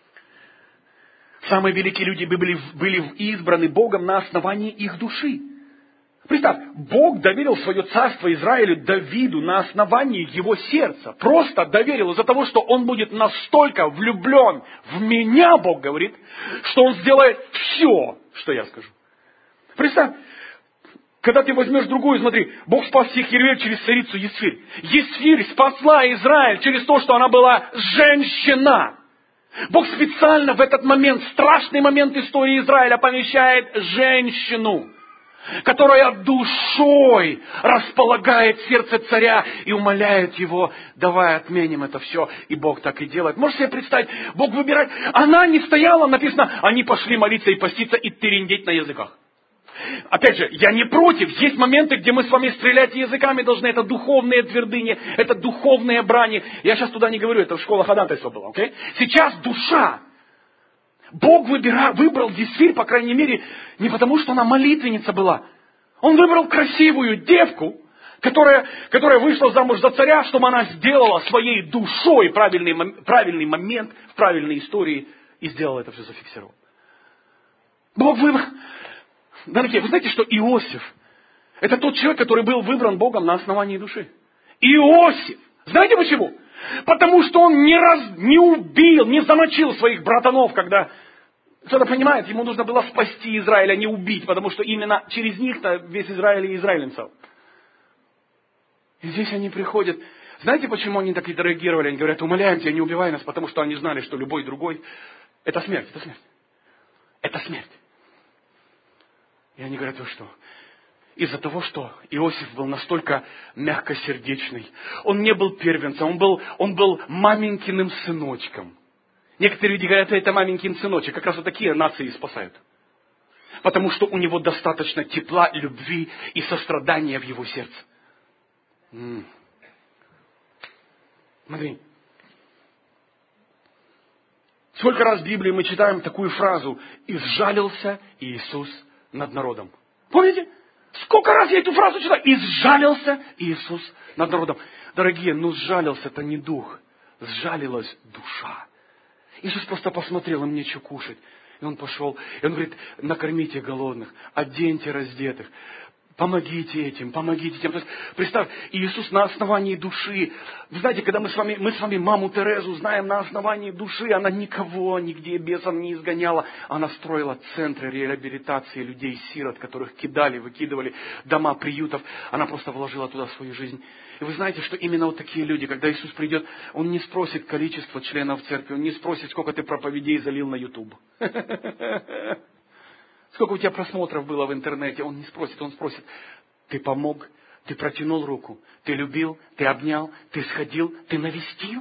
Самые великие люди были, были избраны Богом на основании их души. Представь, Бог доверил свое царство Израилю Давиду на основании его сердца. Просто доверил из-за того, что он будет настолько влюблен в меня, Бог говорит, что он сделает все, что я скажу. Представь, когда ты возьмешь другую, смотри, Бог спас всех евреев через царицу Есфирь. Есфирь спасла Израиль через то, что она была женщина. Бог специально в этот момент, страшный момент истории Израиля, помещает женщину, которая душой располагает сердце царя и умоляет его, давай отменим это все. И Бог так и делает. Можете себе представить, Бог выбирает. Она не стояла, написано, они пошли молиться и поститься и тырендеть на языках. Опять же, я не против. Есть моменты, где мы с вами стрелять языками должны. Это духовные твердыни, это духовные брани. Я сейчас туда не говорю, это школа ходатайства была. Okay? Сейчас душа. Бог выбира, выбрал Есфирь, по крайней мере, не потому, что она молитвенница была. Он выбрал красивую девку, которая, которая вышла замуж за царя, чтобы она сделала своей душой правильный, правильный момент в правильной истории и сделала это все, зафиксировала. Бог выбрал... Дорогие, вы знаете, что Иосиф – это тот человек, который был выбран Богом на основании души. Иосиф. Знаете почему? Потому что он не, раз, не убил, не замочил своих братанов, когда... Кто-то понимает, ему нужно было спасти Израиль, а не убить, потому что именно через них-то весь Израиль и израильным стал. И здесь они приходят. Знаете, почему они так реагировали? Они говорят, умоляем тебя, не убивай нас, потому что они знали, что любой другой – это смерть, это смерть. Это смерть. И они говорят, вы что? Из-за того, что Иосиф был настолько мягкосердечный, он не был первенцем, он был, он был маменькиным сыночком. Некоторые люди говорят, это маменькин сыночек, как раз вот такие нации спасают. Потому что у него достаточно тепла, любви и сострадания в его сердце. М-м. Смотри. Сколько раз в Библии мы читаем такую фразу «И сжалился Иисус над народом». Помните? Сколько раз я эту фразу читаю? «И сжалился Иисус над народом». Дорогие, ну сжалился-то не дух, сжалилась душа. Иисус просто посмотрел, им нечего кушать. И он пошел, и он говорит, накормите голодных, оденьте раздетых. Помогите этим, помогите тем. То есть, представь, Иисус на основании души. Вы знаете, когда мы с вами, мы с вами маму Терезу знаем на основании души, она никого нигде бесом не изгоняла. Она строила центры реабилитации людей-сирот, которых кидали, выкидывали, дома приютов. Она просто вложила туда свою жизнь. И вы знаете, что именно вот такие люди, когда Иисус придет, Он не спросит количество членов церкви, Он не спросит, сколько ты проповедей залил на YouTube. Сколько у тебя просмотров было в интернете, он не спросит, он спросит, ты помог, ты протянул руку, ты любил, ты обнял, ты сходил, ты навестил?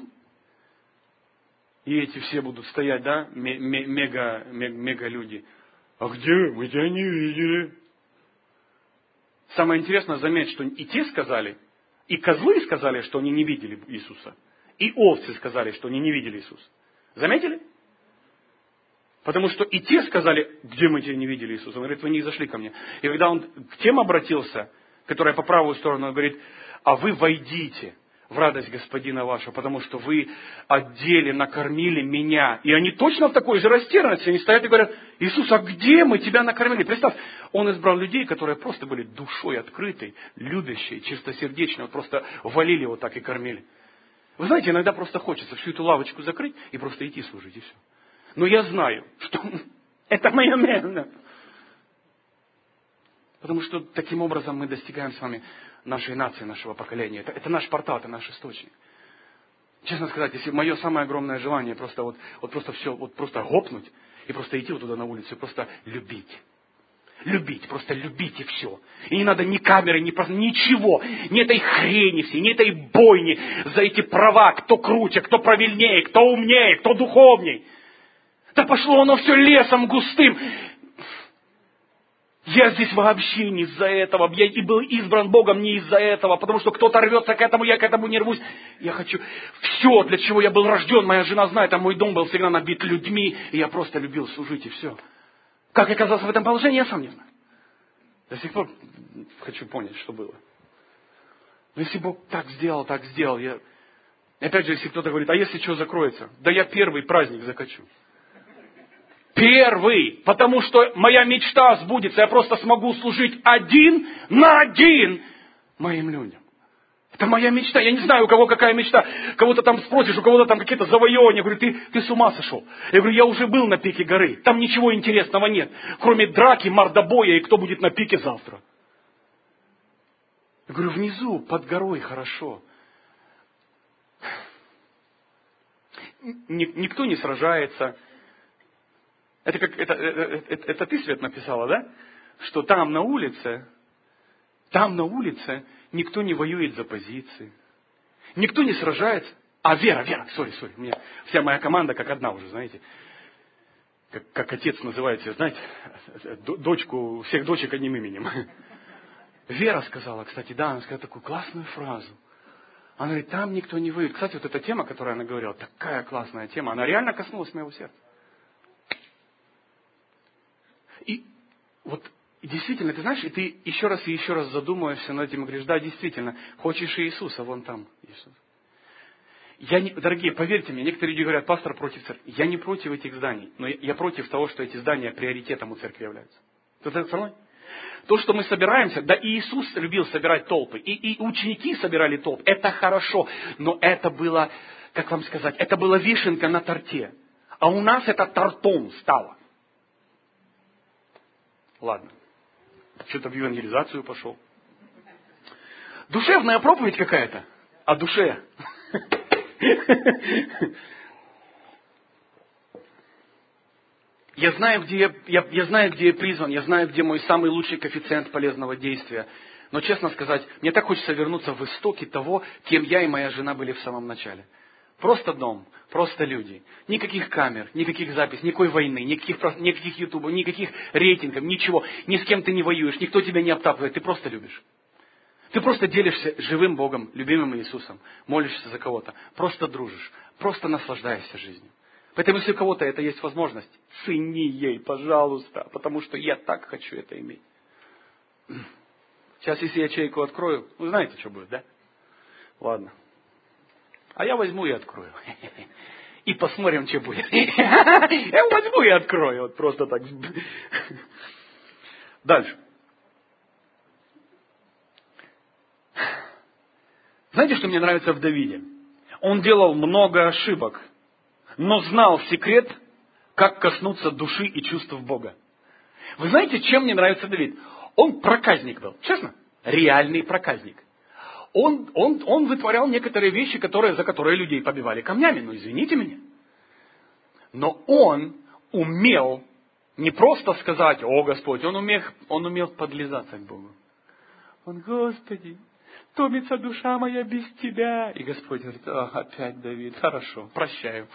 И эти все будут стоять, да, мега, мега люди. А где? Мы тебя не видели. Самое интересное, заметь, что и те сказали, и козлы сказали, что они не видели Иисуса, и овцы сказали, что они не видели Иисуса. Заметили? Потому что и те сказали, где мы тебя не видели, Иисус. Он говорит, вы не зашли ко мне. И когда он к тем обратился, которая по правую сторону, он говорит, а вы войдите в радость Господина вашего, потому что вы одели, накормили меня. И они точно в такой же растерянности, они стоят и говорят: Иисус, а где мы тебя накормили? Представь, Он избрал людей, которые просто были душой открытой, любящей, чистосердечной, вот просто валили его так и кормили. Вы знаете, иногда просто хочется всю эту лавочку закрыть и просто идти служить, и все. Но я знаю, что это моя место. Потому что таким образом мы достигаем с вами нашей нации, нашего поколения. Это, это наш портал, это наш источник. Честно сказать, если мое самое огромное желание просто вот, вот просто все, вот просто гопнуть и просто идти вот туда на улицу и просто любить. Любить, просто любить и все. И не надо ни камеры, ни просто ничего, ни этой хрени всей, ни этой бойни за эти права, кто круче, кто правильнее, кто умнее, кто духовней. Да пошло оно все лесом густым. Я здесь вообще не из-за этого. Я и был избран Богом не из-за этого, потому что кто-то рвется к этому, я к этому не рвусь. Я хочу все, для чего я был рожден. Моя жена знает, а мой дом был всегда набит людьми, и я просто любил служить, и все. Как я оказался в этом положении, я сам не знаю. До сих пор хочу понять, что было. Но если Бог так сделал, так сделал, я... Опять же, если кто-то говорит: а если что закроется? Да я первый праздник закачу. Первый, потому что моя мечта сбудется. Я просто смогу служить один на один моим людям. Это моя мечта. Я не знаю, у кого какая мечта. Кого-то там спросишь, у кого-то там какие-то завоевания. Я говорю: ты, ты с ума сошел. Я говорю: я уже был на пике горы. Там ничего интересного нет. Кроме драки, мордобоя и кто будет на пике завтра. Я говорю: внизу, под горой хорошо. Никто не сражается. Это, как, это, это, это, это ты, Свет, написала, да? Что там на улице, там на улице никто не воюет за позиции. Никто не сражается. А, Вера, Вера, сори, сори. У меня вся моя команда как одна уже, знаете. Как, как отец называет себя, знаете, дочку, всех дочек одним именем. Вера сказала, кстати, да, она сказала такую классную фразу. Она говорит: там никто не воюет. Кстати, вот эта тема, которую она говорила, такая классная тема, она реально коснулась моего сердца. И вот действительно, ты знаешь, и ты еще раз и еще раз задумываешься над этим и говоришь: да, действительно, хочешь Иисуса, вон там Иисус. Я не, дорогие, поверьте мне, некоторые люди говорят: пастор против церкви. Я не против этих зданий, но я, я против того, что эти здания приоритетом у церкви являются. Кто-то со мной? То, что мы собираемся, да, и Иисус любил собирать толпы, и, и ученики собирали толпы, это хорошо, но это было, как вам сказать, это была вишенка на торте. А у нас это тортом стало. Ладно, что-то в евангелизацию пошел. Душевная проповедь какая-то о душе. Я знаю, где я, я, я знаю, где я призван, я знаю, где мой самый лучший коэффициент полезного действия. Но, честно сказать, мне так хочется вернуться в истоки того, кем я и моя жена были в самом начале. Просто дом, просто люди. Никаких камер, никаких записей, никакой войны, никаких, никаких ютубов, никаких рейтингов, ничего. Ни с кем ты не воюешь, никто тебя не обтапывает, ты просто любишь. Ты просто делишься живым Богом, любимым Иисусом, молишься за кого-то, просто дружишь, просто наслаждаешься жизнью. Поэтому, если у кого-то это есть возможность, цени ей, пожалуйста, потому что я так хочу это иметь. Сейчас, если я ячейку открою, вы знаете, что будет, да? Ладно. А я возьму и открою. И посмотрим, что будет. Я возьму и открою. Вот просто так. Дальше. Знаете, что мне нравится в Давиде? Он делал много ошибок, но знал секрет, как коснуться души и чувств Бога. Вы знаете, чем мне нравится Давид? Он проказник был. Честно? Реальный проказник. Он, он, он вытворял некоторые вещи, которые, за которые людей побивали камнями. Ну, извините меня. Но он умел не просто сказать: о, Господь, он умел, он умел подлизаться к Богу. Он: Господи, томится душа моя без Тебя. И Господь говорит: о, опять Давид, хорошо, прощаю.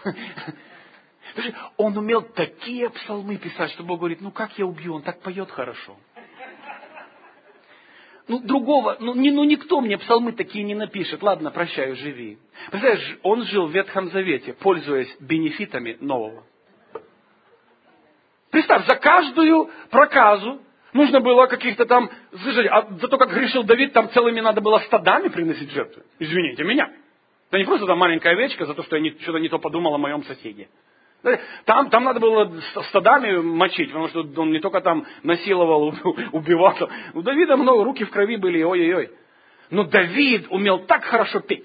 Он умел такие псалмы писать, что Бог говорит: ну как я убью, он так поет хорошо. Ну, другого, ну, не, ну никто мне псалмы такие не напишет. Ладно, прощаю, живи. Представляешь, он жил в Ветхом Завете, пользуясь бенефитами Нового. Представь, за каждую проказу нужно было каких-то там... Слушайте, а за то, как грешил Давид, там целыми надо было стадами приносить жертвы. Извините меня. Это не просто там маленькая овечка за то, что я не, что-то не то подумал о моем соседе. Там, там надо было стадами мочить, потому что он не только там насиловал, убивал. У Давида много, руки в крови были, ой-ой-ой. Но Давид умел так хорошо петь,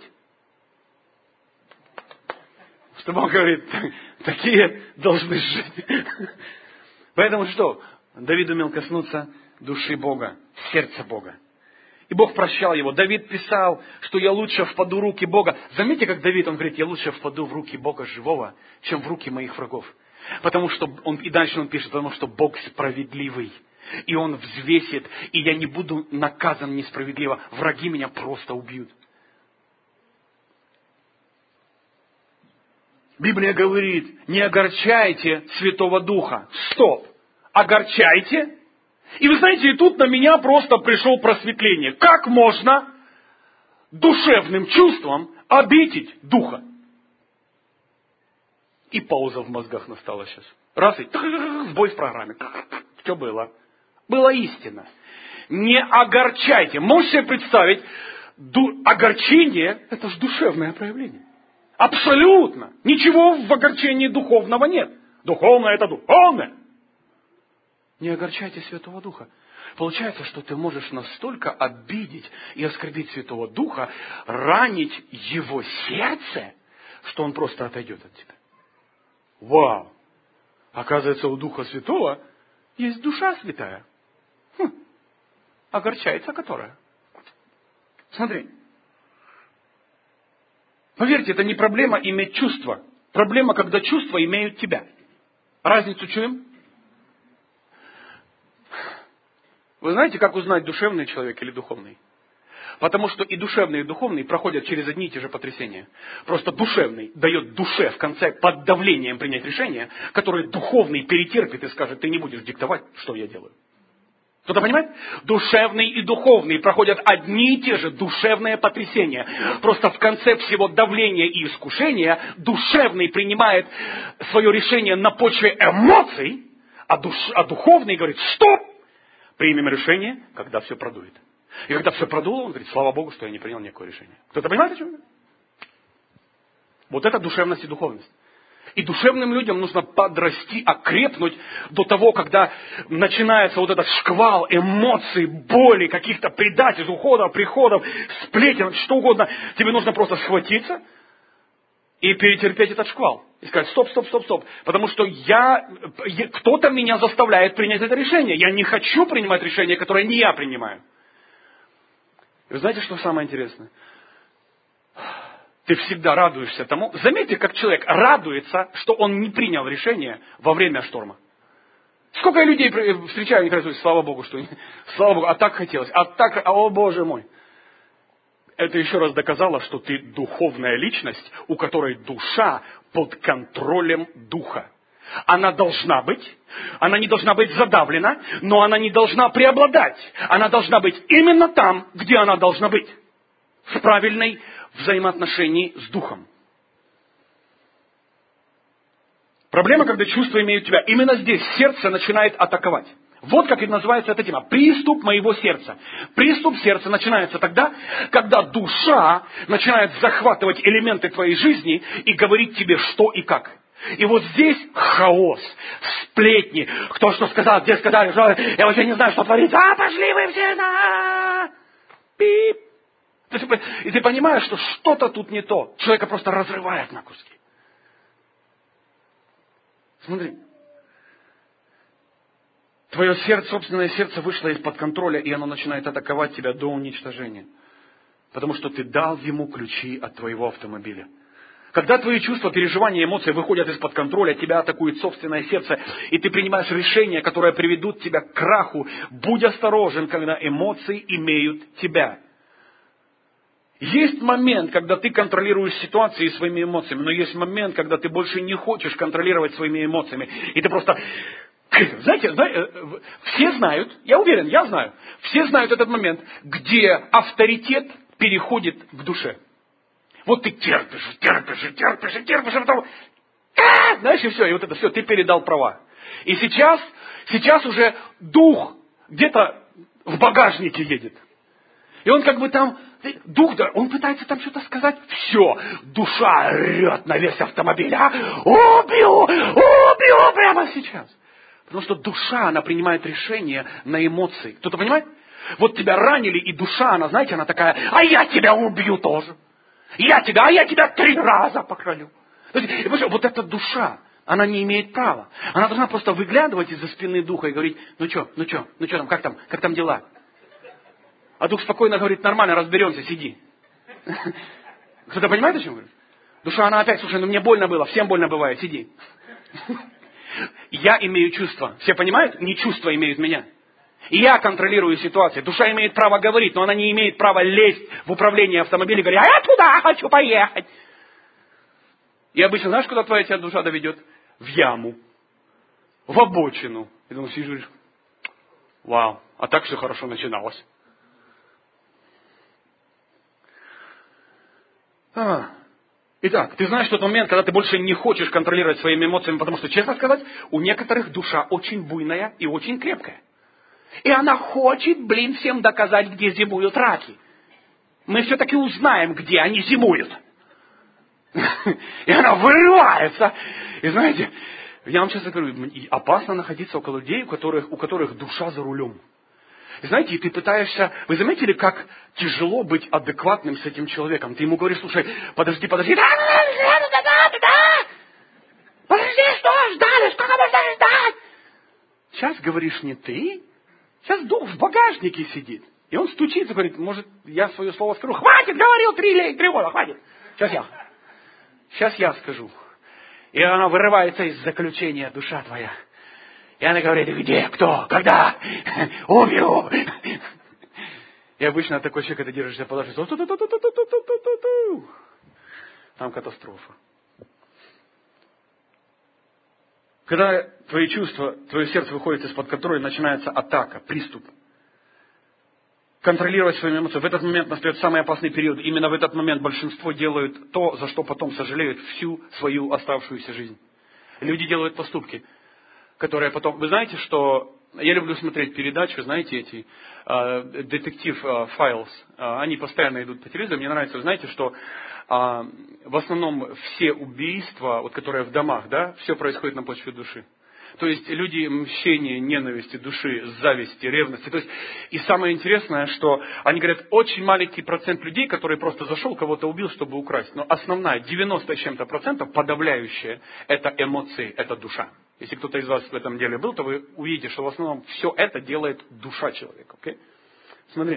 что он говорит, такие должны жить. Поэтому что? Давид умел коснуться души Бога, сердца Бога. И Бог прощал его. Давид писал, что я лучше впаду в руки Бога. Заметьте, как Давид, он говорит, я лучше впаду в руки Бога живого, чем в руки моих врагов. Потому что, он, и дальше он пишет, потому что Бог справедливый. И Он взвесит, и я не буду наказан несправедливо. Враги меня просто убьют. Библия говорит, не огорчайте Святого Духа. Стоп! Огорчайте? И вы знаете, и тут на меня просто пришло просветление. Как можно душевным чувством обидеть Духа? И пауза в мозгах настала сейчас. Раз и сбой в программе. Что было? Была истина. Не огорчайте. Можете себе представить, ду- огорчение – это же душевное проявление. Абсолютно. Ничего в огорчении духовного нет. Духовное – это духовное. Не огорчайте Святого Духа. Получается, что ты можешь настолько обидеть и оскорбить Святого Духа, ранить Его сердце, что Он просто отойдет от тебя. Вау! Оказывается, у Духа Святого есть душа святая. Хм. Огорчается которая. Смотри. Поверьте, это не проблема иметь чувства. Проблема, когда чувства имеют тебя. Разницу чуем? Вы знаете, как узнать, душевный человек или духовный? Потому что и душевный, и духовный проходят через одни и те же потрясения. Просто душевный дает душе в конце под давлением принять решение, которое духовный перетерпит и скажет, ты не будешь диктовать, что я делаю. Кто-то понимает? Душевный и духовный проходят одни и те же душевные потрясения. Просто в конце всего давления и искушения душевный принимает свое решение на почве эмоций, а, душ, а духовный говорит, стоп! Примем решение, когда все продует. И когда все продуло, он говорит, слава Богу, что я не принял никакое решение. Кто-то понимает, о чем я? Вот это душевность и духовность. И душевным людям нужно подрасти, окрепнуть до того, когда начинается вот этот шквал эмоций, боли, каких-то предательств, уходов, приходов, сплетен, что угодно. Тебе нужно просто схватиться и перетерпеть этот шквал. И сказать, стоп, стоп, стоп, стоп. Потому что я, кто-то меня заставляет принять это решение. Я не хочу принимать решение, которое не я принимаю. И вы знаете, что самое интересное? Ты всегда радуешься тому. Заметьте, как человек радуется, что он не принял решение во время шторма. Сколько я людей встречаю, и говорят, слава Богу, что слава Богу, а так хотелось, а так, а, о Боже мой. Это еще раз доказало, что ты духовная личность, у которой душа под контролем духа. Она должна быть, она не должна быть задавлена, но она не должна преобладать. Она должна быть именно там, где она должна быть. В правильной взаимоотношении с духом. Проблема, когда чувства имеют тебя. Именно здесь сердце начинает атаковать. Вот как и называется эта тема. Приступ моего сердца. Приступ сердца начинается тогда, когда душа начинает захватывать элементы твоей жизни и говорить тебе, что и как. И вот здесь хаос, сплетни. Кто что сказал, где сказали, что я вообще не знаю, что творить. А, пошли вы все на... Пип. И ты понимаешь, что что-то тут не то. Человека просто разрывает на куски. Смотри. Твое сердце, собственное сердце вышло из-под контроля, и оно начинает атаковать тебя до уничтожения. Потому что ты дал ему ключи от твоего автомобиля. Когда твои чувства, переживания, эмоции выходят из-под контроля, тебя атакует собственное сердце, и ты принимаешь решения, которые приведут тебя к краху. Будь осторожен, когда эмоции имеют тебя. Есть момент, когда ты контролируешь ситуации своими эмоциями, но есть момент, когда ты больше не хочешь контролировать своими эмоциями. И ты просто... Знаете, знаете, все знают, я уверен, я знаю, все знают этот момент, где авторитет переходит к душе. Вот ты терпишь, терпишь, терпишь, терпишь, а потом... А, знаешь, и все, и вот это все, ты передал права. И сейчас, сейчас уже дух где-то в багажнике едет. И он как бы там Дух, он пытается там что-то сказать. Все, душа орет на весь автомобиль. А? Убью, убью прямо сейчас. Потому что душа, она принимает решение на эмоции. Кто-то понимает? Вот тебя ранили, и душа, она, знаете, она такая, а я тебя убью тоже. Я тебя, а я тебя три раза покролю. То есть, вот эта душа, она не имеет права. Она должна просто выглядывать из-за спины духа и говорить, ну что, ну что, ну что там, как там, как там дела? А дух спокойно говорит, нормально, разберемся, сиди. Кто-то понимает, о чем говорю? Душа, она опять, слушай, ну мне больно было, всем больно бывает, сиди. Я имею чувства. Все понимают? Не чувства имеют меня. И я контролирую ситуацию. Душа имеет право говорить, но она не имеет права лезть в управление автомобилем и говорить, а я туда хочу поехать. И обычно, знаешь, куда твоя тебя душа доведет? В яму. В обочину. И думаешь, сижу, вау, а так все хорошо начиналось. А. Итак, ты знаешь тот момент, когда ты больше не хочешь контролировать своими эмоциями, потому что, честно сказать, у некоторых душа очень буйная и очень крепкая. И она хочет, блин, всем доказать, где зимуют раки. Мы все-таки узнаем, где они зимуют. И она вырывается. И знаете, я вам честно говорю, опасно находиться около людей, у которых, у которых душа за рулем. И знаете, и ты пытаешься... Вы заметили, как тяжело быть адекватным с этим человеком? Ты ему говоришь, слушай, подожди, подожди. Да, да, да, да, да, да. Подожди, что ждали? Сколько можно ждать? Сейчас говоришь не ты. Сейчас дух в багажнике сидит. И он стучится, говорит, может, я свое слово скажу. Хватит, говорил три, три года, хватит. Сейчас я. Сейчас я скажу. И она вырывается из заключения, душа твоя. И она говорит, где, кто, когда, убью. И обычно такой человек, когда держишься подальше, там катастрофа. Когда твои чувства, твое сердце выходит из-под контроля, начинается атака, приступ. Контролировать свои эмоции. В этот момент настает самый опасный период. Именно в этот момент большинство делают то, за что потом сожалеют всю свою оставшуюся жизнь. Люди делают поступки, которые потом... Вы знаете, что... Я люблю смотреть передачи, знаете, эти э, детектив э, Files. Э, они постоянно идут по телевизору. Мне нравится, вы знаете, что э, в основном все убийства, вот, которые в домах, да, все происходит на почве души. То есть люди мщения, ненависти, души, зависти, ревности. То есть, и самое интересное, что они говорят, очень маленький процент людей, который просто зашел, кого-то убил, чтобы украсть. Но основная, девяносто с чем-то процентов, подавляющая, это эмоции, это душа. Если кто-то из вас в этом деле был, то вы увидите, что в основном все это делает душа человека. Okay? Смотри.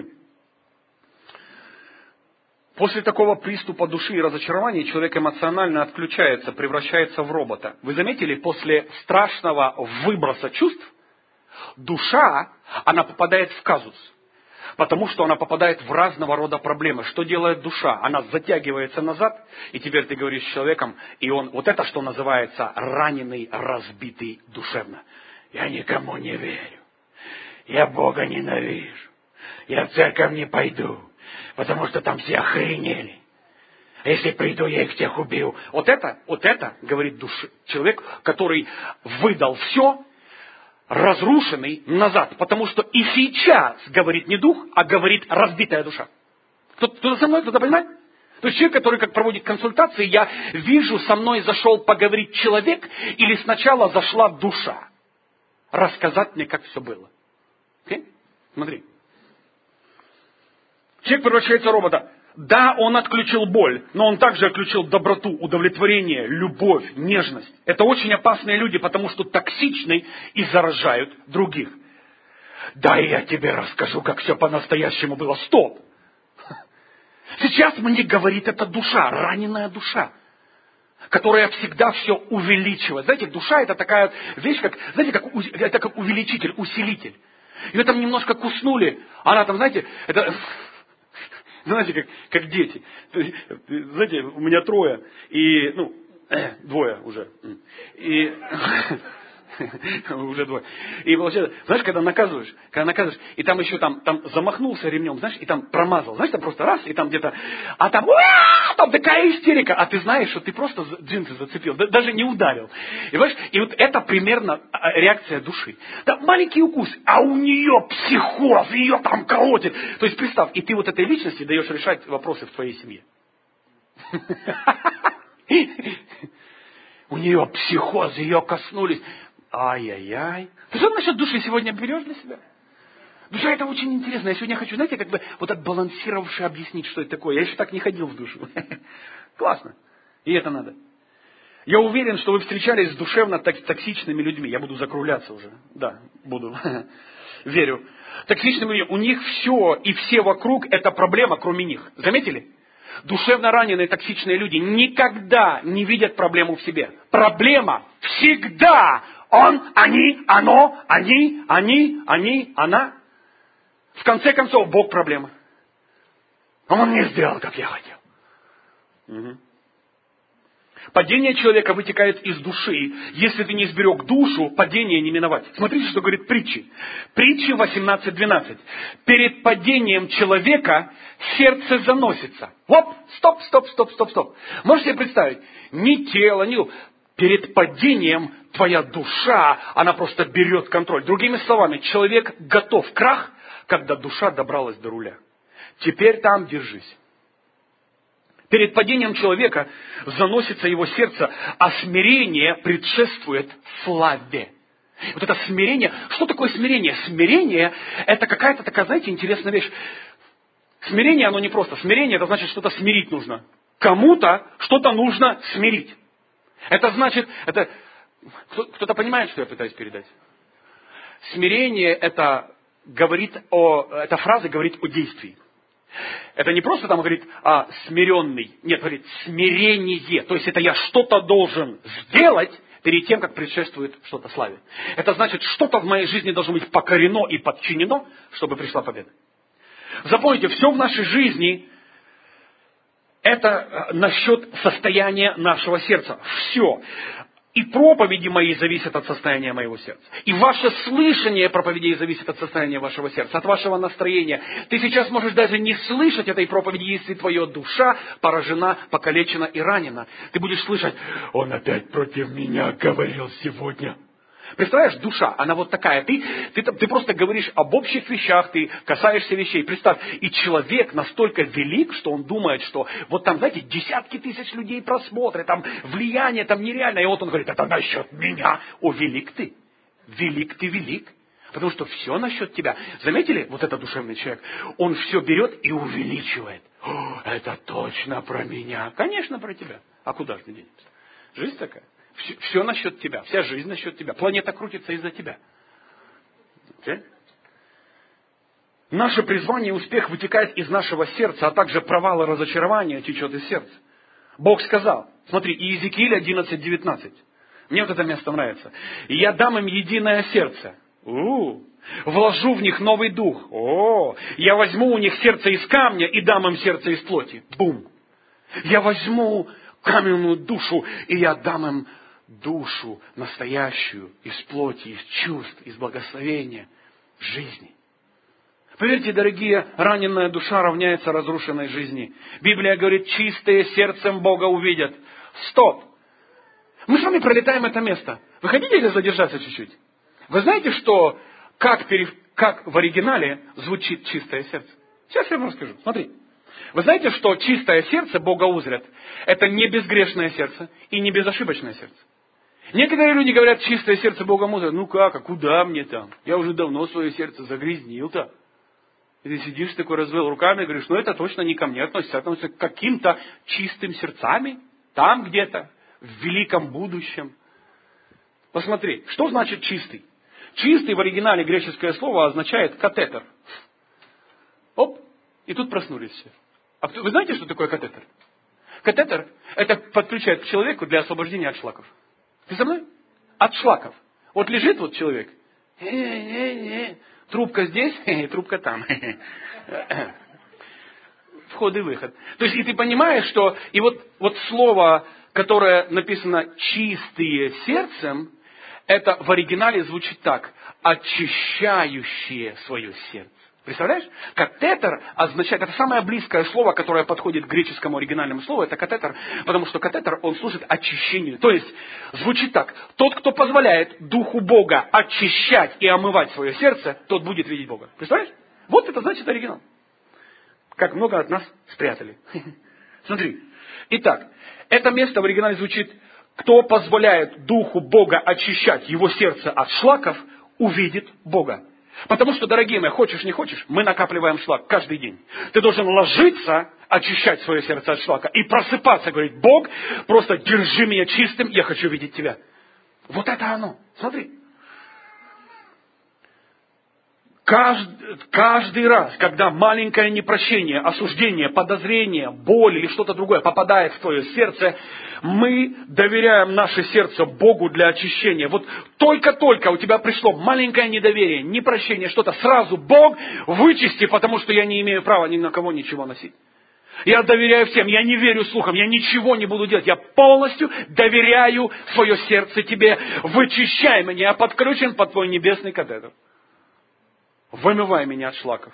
После такого приступа души и разочарования человек эмоционально отключается, превращается в робота. Вы заметили, после страшного выброса чувств, душа, она попадает в казус. Потому что она попадает в разного рода проблемы. Что делает душа? Она затягивается назад, и теперь ты говоришь с человеком, и он, вот это что называется, раненый, разбитый душевно. Я никому не верю. Я Бога ненавижу. Я в церковь не пойду. Потому что там все охренели. А если приду, я их всех убью. Вот это, вот это, говорит душа, человек, который выдал все, разрушенный назад. Потому что и сейчас говорит не дух, а говорит разбитая душа. Кто-то, кто-то со мной, кто-то понимает? То есть человек, который как проводит консультации, я вижу, со мной зашел поговорить человек, или сначала зашла душа. Рассказать мне, как все было. Окей? Смотри. Человек превращается в робота. Да, он отключил боль, но он также отключил доброту, удовлетворение, любовь, нежность. Это очень опасные люди, потому что токсичны и заражают других. Да, и я тебе расскажу, как все по-настоящему было. Стоп! Сейчас мне говорит эта душа, раненая душа, которая всегда все увеличивает. Знаете, душа это такая вещь, как, знаете, как, это как увеличитель, усилитель. Ее там немножко куснули, она там, знаете, это... Знаете, как, как дети. Знаете, у меня трое, и, ну, двое уже. И, Уже двое. И получается, знаешь, когда наказываешь, когда наказываешь, и там еще там, там замахнулся ремнем, знаешь, и там промазал. Знаешь, там просто раз, и там где-то, а там, уа, там такая истерика. А ты знаешь, что ты просто джинсы зацепил, даже не ударил. И, понимаешь, и вот это примерно реакция души. Да, маленький укус, а у нее психоз, ее там колотит. То есть представь, и ты вот этой личности даешь решать вопросы в твоей семье. У нее психоз, ее коснулись. Ай-яй-яй. Ты что насчет души сегодня берешь для себя? Душа это очень интересно. Я сегодня хочу, знаете, как бы вот отбалансировавши объяснить, что это такое. Я еще так не ходил в душу. Классно. И это надо. Я уверен, что вы встречались с душевно токсичными людьми. Я буду закругляться уже. Да, буду. Верю. Токсичными людьми. У них все и все вокруг это проблема, кроме них. Заметили? Душевно раненые токсичные люди никогда не видят проблему в себе. Проблема всегда он, они, оно, они, они, они, она. В конце концов, Бог проблема. Он не сделал, как я хотел. Угу. Падение человека вытекает из души. Если ты не сберег душу, падение не миновать. Смотрите, что говорит притчи. Притчи восемнадцать двенадцать. Перед падением человека сердце заносится. Оп, стоп, стоп, стоп, стоп, стоп. Можете себе представить? Ни тело, ни... Перед падением твоя душа, она просто берет контроль. Другими словами, человек готов к крах, когда душа добралась до руля. Теперь там держись. Перед падением человека заносится его сердце, а смирение предшествует славе. Вот это смирение. Что такое смирение? Смирение это какая-то такая, знаете, интересная вещь. Смирение, оно не просто. Смирение это значит, что-то смирить нужно. Кому-то что-то нужно смирить. Это значит, это... Кто-то понимает, что я пытаюсь передать? Смирение это говорит о... Эта фраза говорит о действии. Это не просто там говорит а, смиренный. Нет, говорит смирение. То есть это я что-то должен сделать перед тем, как предшествует что-то славе. Это значит, что-то в моей жизни должно быть покорено и подчинено, чтобы пришла победа. Запомните, все в нашей жизни это насчет состояния нашего сердца. Все. И проповеди мои зависят от состояния моего сердца. И ваше слышание проповедей зависит от состояния вашего сердца, от вашего настроения. Ты сейчас можешь даже не слышать этой проповеди, если твоя душа поражена, покалечена и ранена. Ты будешь слышать, он опять против меня говорил сегодня. Представляешь, душа, она вот такая. Ты, ты, ты просто говоришь об общих вещах, ты касаешься вещей. Представь, и человек настолько велик, что он думает, что вот там, знаете, десятки тысяч людей просмотрят, там влияние там нереальное. И вот он говорит, это насчет меня. О, велик ты. Велик ты, велик. Потому что все насчет тебя. Заметили, вот этот душевный человек, он все берет и увеличивает. О, это точно про меня. Конечно, про тебя. А куда же ты денешься? Жизнь такая. Все, все насчет тебя. Вся жизнь насчет тебя. Планета крутится из-за тебя. Okay? Наше призвание и успех вытекает из нашего сердца, а также провал и разочарование течет из сердца. Бог сказал, смотри, Иезекииль одиннадцать девятнадцать. Мне вот это место нравится. И я дам им единое сердце. У-у-у. Вложу в них новый дух. О, я возьму у них сердце из камня и дам им сердце из плоти. Бум. Я возьму каменную душу, и я дам им душу настоящую, из плоти, из чувств, из благословения, жизни. Поверьте, дорогие, раненная душа равняется разрушенной жизни. Библия говорит, чистые сердцем Бога увидят. Стоп! Мы с вами пролетаем это место. Вы хотите ли задержаться чуть-чуть? Вы знаете, что как, пере... как в оригинале звучит чистое сердце? Сейчас я вам расскажу. Смотри. Вы знаете, что чистое сердце Бога узрят? Это не безгрешное сердце и не безошибочное сердце. Некоторые люди говорят, чистое сердце Бога узрят. Ну как, а куда мне там? Я уже давно свое сердце загрязнил-то. И ты сидишь такой, развел руками и говоришь, ну это точно не ко мне относится, относится к каким-то чистым сердцами, там где-то, в великом будущем. Посмотри, что значит чистый? Чистый в оригинале греческое слово означает катетер. Оп, и тут проснулись все. А вы знаете, что такое катетер? Катетер – это подключает к человеку для освобождения от шлаков. Ты со мной? От шлаков. Вот лежит вот человек. Трубка здесь, трубка там. Вход и выход. То есть, и ты понимаешь, что и вот, вот слово, которое написано «чистые сердцем», это в оригинале звучит так. Очищающие свое сердце. Представляешь? Катетер означает, это самое близкое слово, которое подходит к греческому оригинальному слову, это катетер, потому что катетер, он служит очищению. То есть, звучит так, тот, кто позволяет Духу Бога очищать и омывать свое сердце, тот будет видеть Бога. Представляешь? Вот это значит оригинал. Как много от нас спрятали. Смотри. Итак, это место в оригинале звучит, кто позволяет Духу Бога очищать его сердце от шлаков, увидит Бога. Потому что, дорогие мои, хочешь не хочешь, мы накапливаем шлак каждый день. Ты должен ложиться, очищать свое сердце от шлака и просыпаться, говорить, Бог, просто держи меня чистым, я хочу видеть Тебя. Вот это оно. Смотри. Каждый, каждый раз, когда маленькое непрощение, осуждение, подозрение, боль или что-то другое попадает в твое сердце, мы доверяем наше сердце Богу для очищения. Вот только-только у тебя пришло маленькое недоверие, непрощение, что-то, сразу Бог вычисти, потому что я не имею права ни на кого ничего носить. Я доверяю всем, я не верю слухам, я ничего не буду делать. Я полностью доверяю свое сердце Тебе. Вычищай меня, я подключен под Твой небесный катетер. Вымывай меня от шлаков.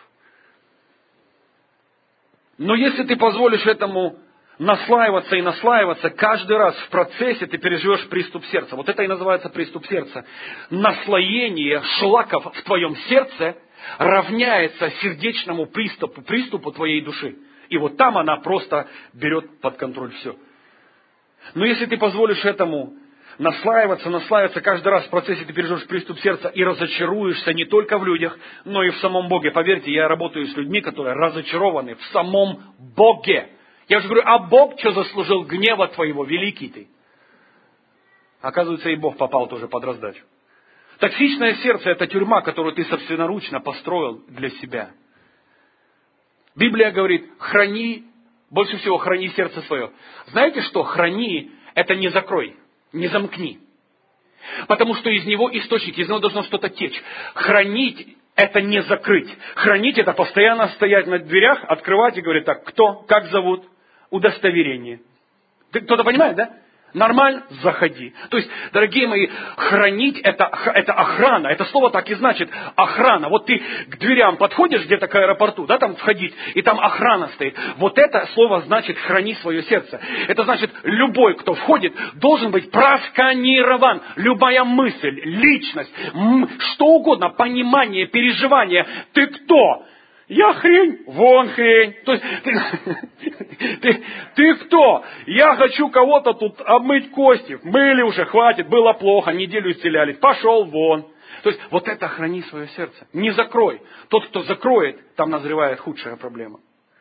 Но если ты позволишь этому наслаиваться и наслаиваться, каждый раз в процессе ты переживешь приступ сердца. Вот это и называется приступ сердца. Наслоение шлаков в твоем сердце равняется сердечному приступу, приступу твоей души. И вот там она просто берет под контроль все. Но если ты позволишь этому наслаиваться, наслаиваться, каждый раз в процессе ты переживешь приступ сердца и разочаруешься не только в людях, но и в самом Боге. Поверьте, я работаю с людьми, которые разочарованы в самом Боге. Я же говорю, а Бог что заслужил гнева твоего, великий ты? Оказывается, и Бог попал тоже под раздачу. Токсичное сердце – это тюрьма, которую ты собственноручно построил для себя. Библия говорит, храни, больше всего храни сердце свое. Знаете что? Храни – это не закрой. Не замкни. Потому что из него источник, из него должно что-то течь. Хранить – это не закрыть. Хранить – это постоянно стоять на дверях, открывать и говорить, так, кто, как зовут, удостоверение. Ты, кто-то понимает, да? Нормально? Заходи. То есть, дорогие мои, хранить это, это охрана. Это слово так и значит охрана. Вот ты к дверям подходишь где-то к аэропорту, да, там входить, и там охрана стоит. Вот это слово значит храни свое сердце. Это значит, любой, кто входит, должен быть просканирован. Любая мысль, личность, что угодно, понимание, переживание. Ты кто? Я хрень, вон хрень. То есть, ты, ты, ты кто? Я хочу кого-то тут обмыть кости. Мыли уже, хватит, было плохо, неделю исцелялись. Пошел вон. То есть, вот это храни свое сердце. Не закрой. Тот, кто закроет, там назревает худшая проблема.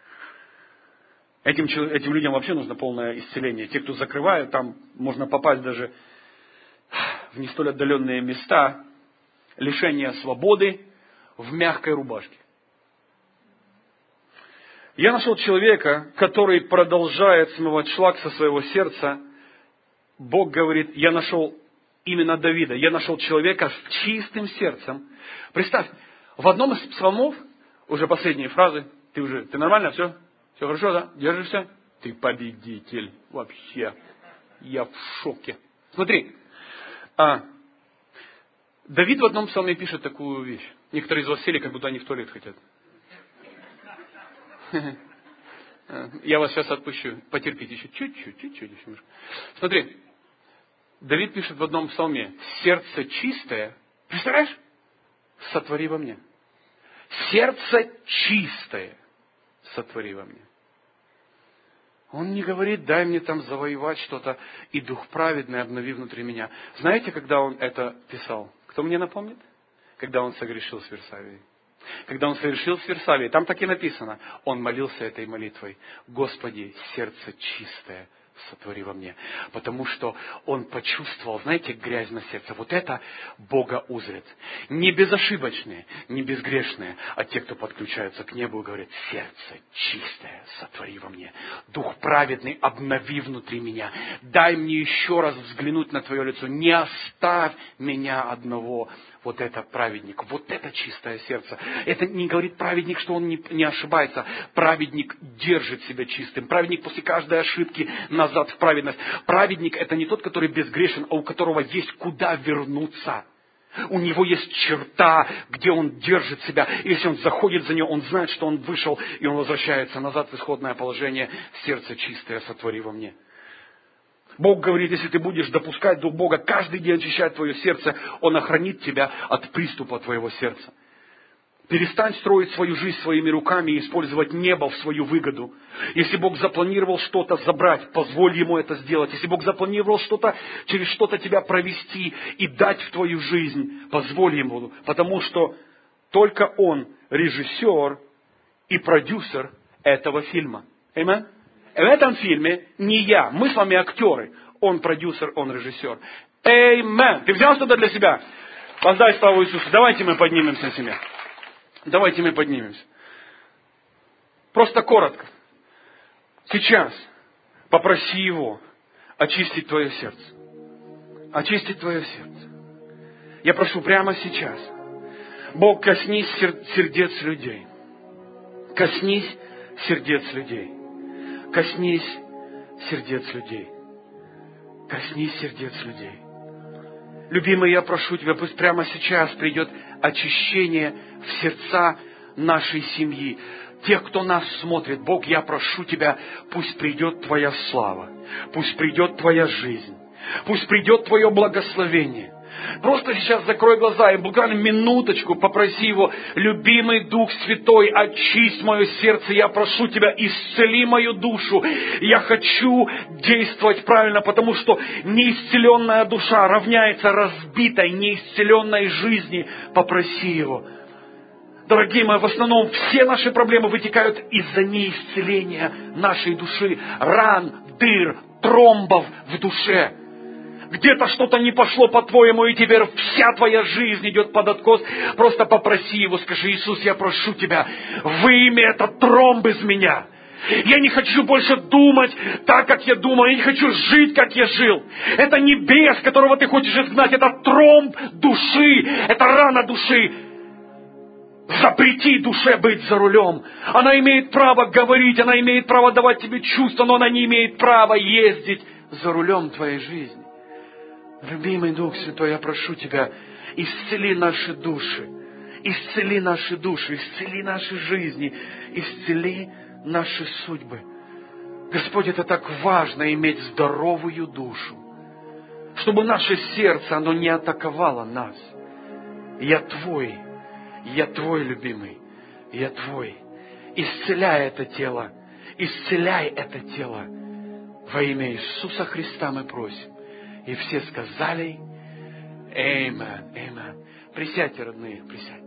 Этим, этим людям вообще нужно полное исцеление. Те, кто закрывают, там можно попасть даже в не столь отдаленные места. Лишение свободы в мягкой рубашке. Я нашел человека, который продолжает смывать шлак со своего сердца. Бог говорит, я нашел именно Давида. Я нашел человека с чистым сердцем. Представь, в одном из псалмов, уже последние фразы, ты уже, ты нормально, все? Все хорошо, да? Держишься? Ты победитель. Вообще. Я в шоке. Смотри. А, Давид в одном псалме пишет такую вещь. Некоторые из вас сели, как будто они в туалет хотят. Я вас сейчас отпущу. Потерпите еще чуть-чуть, чуть-чуть еще. Смотри. Давид пишет в одном псалме. Сердце чистое. Представляешь? Сотвори во мне. Сердце чистое. Сотвори во мне. Он не говорит, дай мне там завоевать что-то, и дух праведный обнови внутри меня. Знаете, когда он это писал? Кто мне напомнит? Когда он согрешил с Версавией. Когда он совершил в Версавии, там так и написано, он молился этой молитвой. Господи, сердце чистое сотвори во мне. Потому что он почувствовал, знаете, грязь на сердце. Вот это Бога узрит. Не безошибочные, не безгрешные, а те, кто подключаются к небу и говорят, сердце чистое сотвори во мне. Дух праведный обнови внутри меня. Дай мне еще раз взглянуть на Твое лицо. Не оставь меня одного. Вот это праведник, вот это чистое сердце. Это не говорит праведник, что он не, не ошибается. Праведник держит себя чистым. Праведник после каждой ошибки назад в праведность. Праведник – это не тот, который безгрешен, а у которого есть куда вернуться. У него есть черта, где он держит себя. И если он заходит за нее, он знает, что он вышел, и он возвращается назад в исходное положение. Сердце чистое сотвори во мне. Бог говорит, если ты будешь допускать Дух Бога каждый день очищать твое сердце, Он охранит тебя от приступа твоего сердца. Перестань строить свою жизнь своими руками и использовать небо в свою выгоду. Если Бог запланировал что-то забрать, позволь Ему это сделать. Если Бог запланировал что-то, через что-то тебя провести и дать в твою жизнь, позволь Ему. Потому что только Он режиссер и продюсер этого фильма. Аминь? В этом фильме не я, мы с вами актеры. Он продюсер, он режиссер. Аминь. Ты взял что-то для себя? Воздай славу Иисусу. Давайте мы поднимемся на себя. Давайте мы поднимемся. Просто коротко. Сейчас попроси Его очистить твое сердце. Очистить твое сердце. Я прошу прямо сейчас. Бог, коснись сердец людей. Коснись сердец людей. Коснись сердец людей. Коснись сердец людей. Любимый, я прошу Тебя, пусть прямо сейчас придет очищение в сердца нашей семьи. Тех, кто нас смотрит, Бог, я прошу Тебя, пусть придет Твоя слава, пусть придет Твоя жизнь, пусть придет Твое благословение. Просто сейчас закрой глаза и буквально минуточку попроси Его, любимый Дух Святой, очисть мое сердце, я прошу Тебя, исцели мою душу. Я хочу действовать правильно, потому что неисцеленная душа равняется разбитой, неисцеленной жизни. Попроси Его. Дорогие мои, в основном все наши проблемы вытекают из-за неисцеления нашей души, ран, дыр, тромбов в душе. Где-то что-то не пошло по-твоему, и теперь вся твоя жизнь идет под откос. Просто попроси Его, скажи: Иисус, я прошу Тебя, выйми этот тромб из меня. Я не хочу больше думать так, как я думал. Я не хочу жить, как я жил. Это не бес, которого ты хочешь изгнать. Это тромб души. Это рана души. Запрети душе быть за рулем. Она имеет право говорить, она имеет право давать тебе чувства, но она не имеет права ездить за рулем твоей жизни. Любимый Дух Святой, я прошу Тебя, исцели наши души, исцели наши души, исцели наши жизни, исцели наши судьбы. Господь, это так важно, иметь здоровую душу, чтобы наше сердце, оно не атаковало нас. Я Твой, я Твой, любимый, я Твой. Исцеляй это тело, исцеляй это тело. Во имя Иисуса Христа мы просим. И все сказали: Аминь, аминь. Присядьте, родные, присядьте.